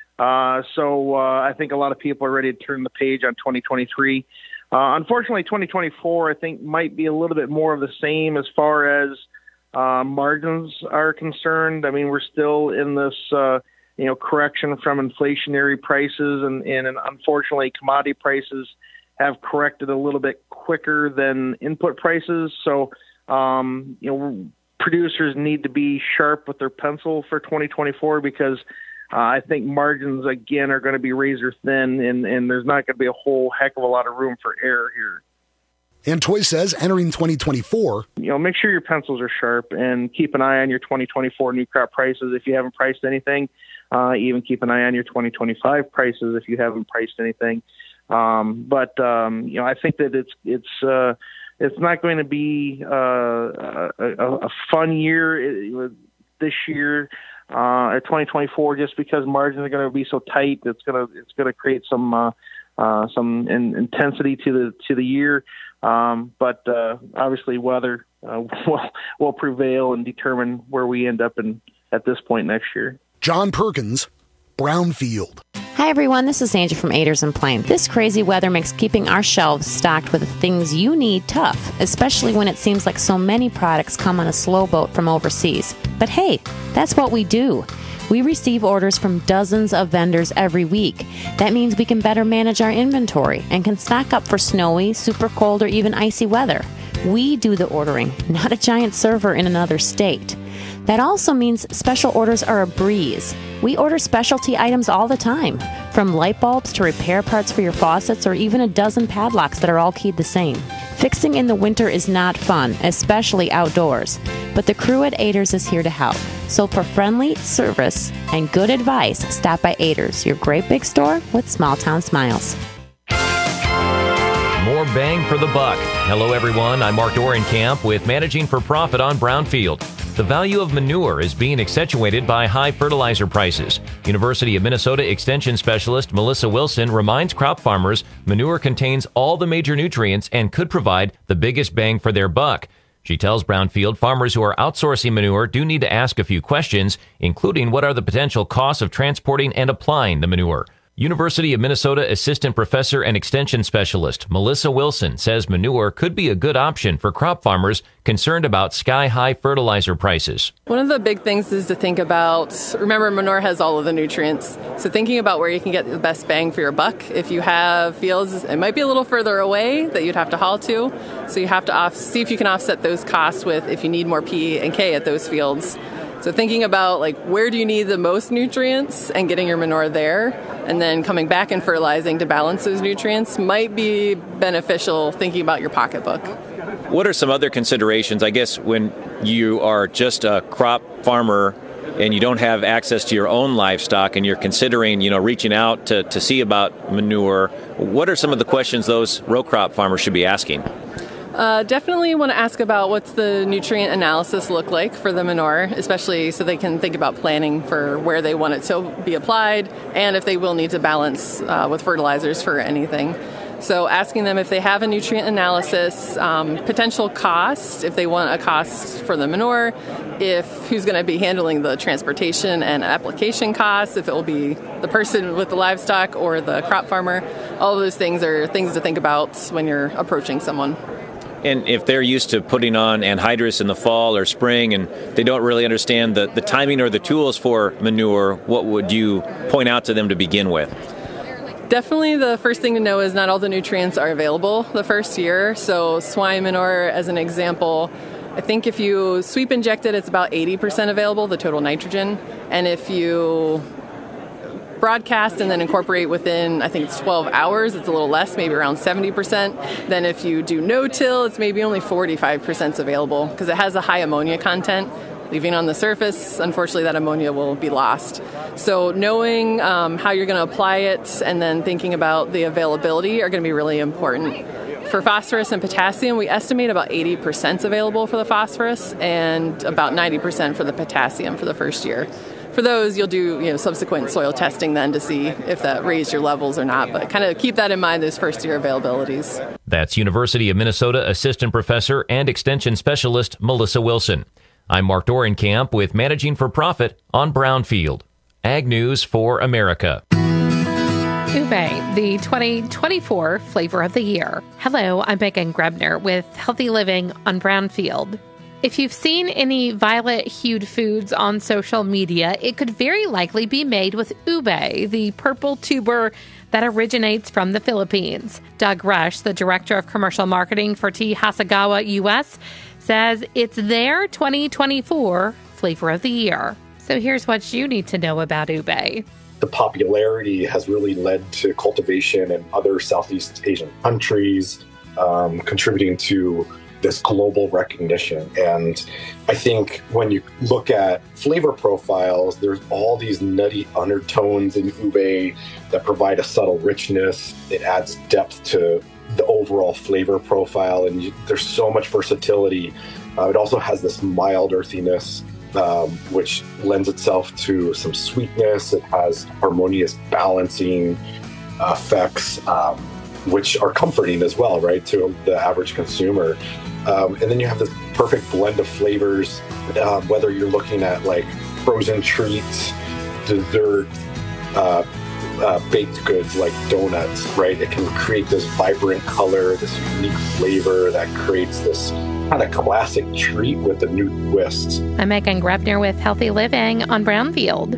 Uh, so uh, I think a lot of people are ready to turn the page on twenty twenty-three. Uh, unfortunately, twenty twenty-four, I think, might be a little bit more of the same as far as Uh, margins are concerned. I mean, we're still in this, uh, you know, correction from inflationary prices, and, and unfortunately, commodity prices have corrected a little bit quicker than input prices. So, um, you know, producers need to be sharp with their pencil for twenty twenty-four because uh, I think margins again are going to be razor thin, and, and there's not going to be a whole heck of a lot of room for error here. And Toy says entering twenty twenty-four, you know, make sure your pencils are sharp and keep an eye on your twenty twenty-four new crop prices if you haven't priced anything. Uh, even keep an eye on your twenty twenty-five prices if you haven't priced anything. Um, but um, you know, I think that it's it's uh, it's not going to be uh, a, a fun year this year uh, at twenty twenty-four just because margins are going to be so tight. It's gonna it's going to create some uh, uh, some in, intensity to the to the year. Um, but uh, obviously weather uh, will, will prevail and determine where we end up in, at this point next year. John Perkins, Brownfield. Hi everyone, this is Angie from Aders and Plain. This crazy weather makes keeping our shelves stocked with the things you need tough, especially when it seems like so many products come on a slow boat from overseas. But hey, that's what we do. We receive orders from dozens of vendors every week. That means we can better manage our inventory and can stock up for snowy, super cold, or even icy weather. We do the ordering, not a giant server in another state. That also means special orders are a breeze. We order specialty items all the time, from light bulbs to repair parts for your faucets or even a dozen padlocks that are all keyed the same. Fixing in the winter is not fun, especially outdoors, but the crew at Aiders is here to help. So for friendly service and good advice, stop by Aiders, your great big store with small town smiles. More bang for the buck. Hello, everyone. I'm Mark Dorenkamp with Managing for Profit on Brownfield. The value of manure is being accentuated by high fertilizer prices. University of Minnesota Extension Specialist Melissa Wilson reminds crop farmers manure contains all the major nutrients and could provide the biggest bang for their buck. She tells Brownfield farmers who are outsourcing manure do need to ask a few questions, including what are the potential costs of transporting and applying the manure. University of Minnesota Assistant Professor and Extension Specialist Melissa Wilson says manure could be a good option for crop farmers concerned about sky-high fertilizer prices. One of the big things is to think about, remember manure has all of the nutrients, so thinking about where you can get the best bang for your buck. If you have fields, it might be a little further away that you'd have to haul to, so you have to off- see if you can offset those costs with if you need more P and K at those fields. So thinking about like where do you need the most nutrients and getting your manure there, and then coming back and fertilizing to balance those nutrients might be beneficial thinking about your pocketbook. What are some other considerations, I guess, when you are just a crop farmer and you don't have access to your own livestock and you're considering, you know, reaching out to, to see about manure? What are some of the questions those row crop farmers should be asking? Uh, definitely want to ask about what's the nutrient analysis look like for the manure, especially so they can think about planning for where they want it to be applied and if they will need to balance uh, with fertilizers for anything. So asking them if they have a nutrient analysis, um, potential cost, if they want a cost for the manure, if who's going to be handling the transportation and application costs, if it will be the person with the livestock or the crop farmer. All of those things are things to think about when you're approaching someone. And if they're used to putting on anhydrous in the fall or spring and they don't really understand the, the timing or the tools for manure, what would you point out to them to begin with? Definitely the first thing to know is not all the nutrients are available the first year. So swine manure, as an example, I think if you sweep inject it, it's about eighty percent available, the total nitrogen. And if you broadcast and then incorporate within, I think it's twelve hours, it's a little less, maybe around seventy percent. Then if you do no-till, it's maybe only forty-five percent available because it has a high ammonia content. Leaving on the surface, unfortunately, that ammonia will be lost. So knowing um, how you're going to apply it and then thinking about the availability are going to be really important. For phosphorus and potassium, we estimate about eighty percent available for the phosphorus and about ninety percent for the potassium for the first year. For those, you'll do you know subsequent soil testing then to see if that raised your levels or not, but kind of keep that in mind, those first year availabilities. That's University of Minnesota Assistant Professor and Extension Specialist Melissa Wilson. I'm Mark Dorenkamp with Managing for Profit on Brownfield. Ag News for America. Ube, the twenty twenty-four Flavor of the Year. Hello, I'm Megan Grebner with Healthy Living on Brownfield. If you've seen any violet-hued foods on social media, it could very likely be made with ube, the purple tuber that originates from the Philippines. Doug Rush, the Director of Commercial Marketing for T. Hasegawa U S, says it's their twenty twenty-four Flavor of the Year. So here's what you need to know about ube. The popularity has really led to cultivation in other Southeast Asian countries, um, contributing to this global recognition. And I think when you look at flavor profiles, there's all these nutty undertones in ube that provide a subtle richness. It adds depth to the overall flavor profile, and you, there's so much versatility. Uh, it also has this mild earthiness, um, which lends itself to some sweetness. It has harmonious balancing effects, um, which are comforting as well, right, to the average consumer. Um, and then you have this perfect blend of flavors, uh, whether you're looking at like frozen treats, desserts, uh, uh, baked goods like donuts, right? It can create this vibrant color, this unique flavor that creates this kind of classic treat with a new twist. I'm Megan Grebner with Healthy Living on Brownfield.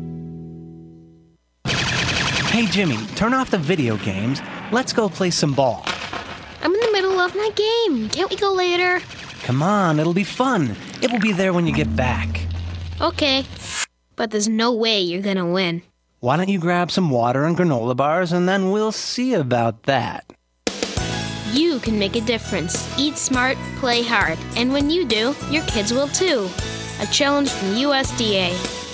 Hey, Jimmy, turn off the video games. Let's go play some ball. I'm in the middle of my game. Can't we go later? Come on, it'll be fun. It will be there when you get back. Okay, but there's no way you're gonna win. Why don't you grab some water and granola bars, and then we'll see about that. You can make a difference. Eat smart, play hard, and when you do, your kids will too. A challenge from U S D A.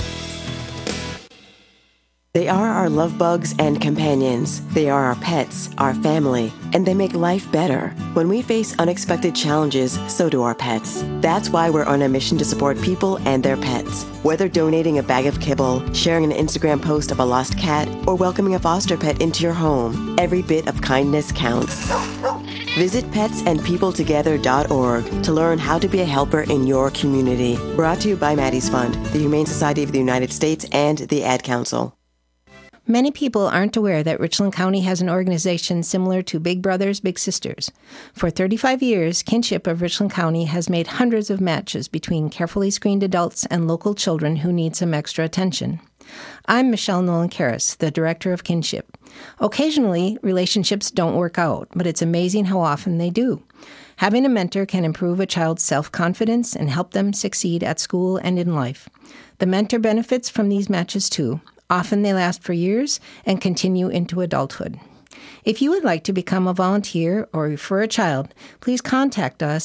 They are our love bugs and companions. They are our pets, our family, and they make life better. When we face unexpected challenges, so do our pets. That's why we're on a mission to support people and their pets. Whether donating a bag of kibble, sharing an Instagram post of a lost cat, or welcoming a foster pet into your home, every bit of kindness counts. Visit pets and people together dot org to learn how to be a helper in your community. Brought to you by Maddie's Fund, the Humane Society of the United States, and the Ad Council. Many people aren't aware that Richland County has an organization similar to Big Brothers Big Sisters. For thirty-five years, Kinship of Richland County has made hundreds of matches between carefully screened adults and local children who need some extra attention. I'm Michelle Nolan-Karras, the director of Kinship. Occasionally, relationships don't work out, but it's amazing how often they do. Having a mentor can improve a child's self-confidence and help them succeed at school and in life. The mentor benefits from these matches too. Often they last for years and continue into adulthood. If you would like to become a volunteer or refer a child, please contact us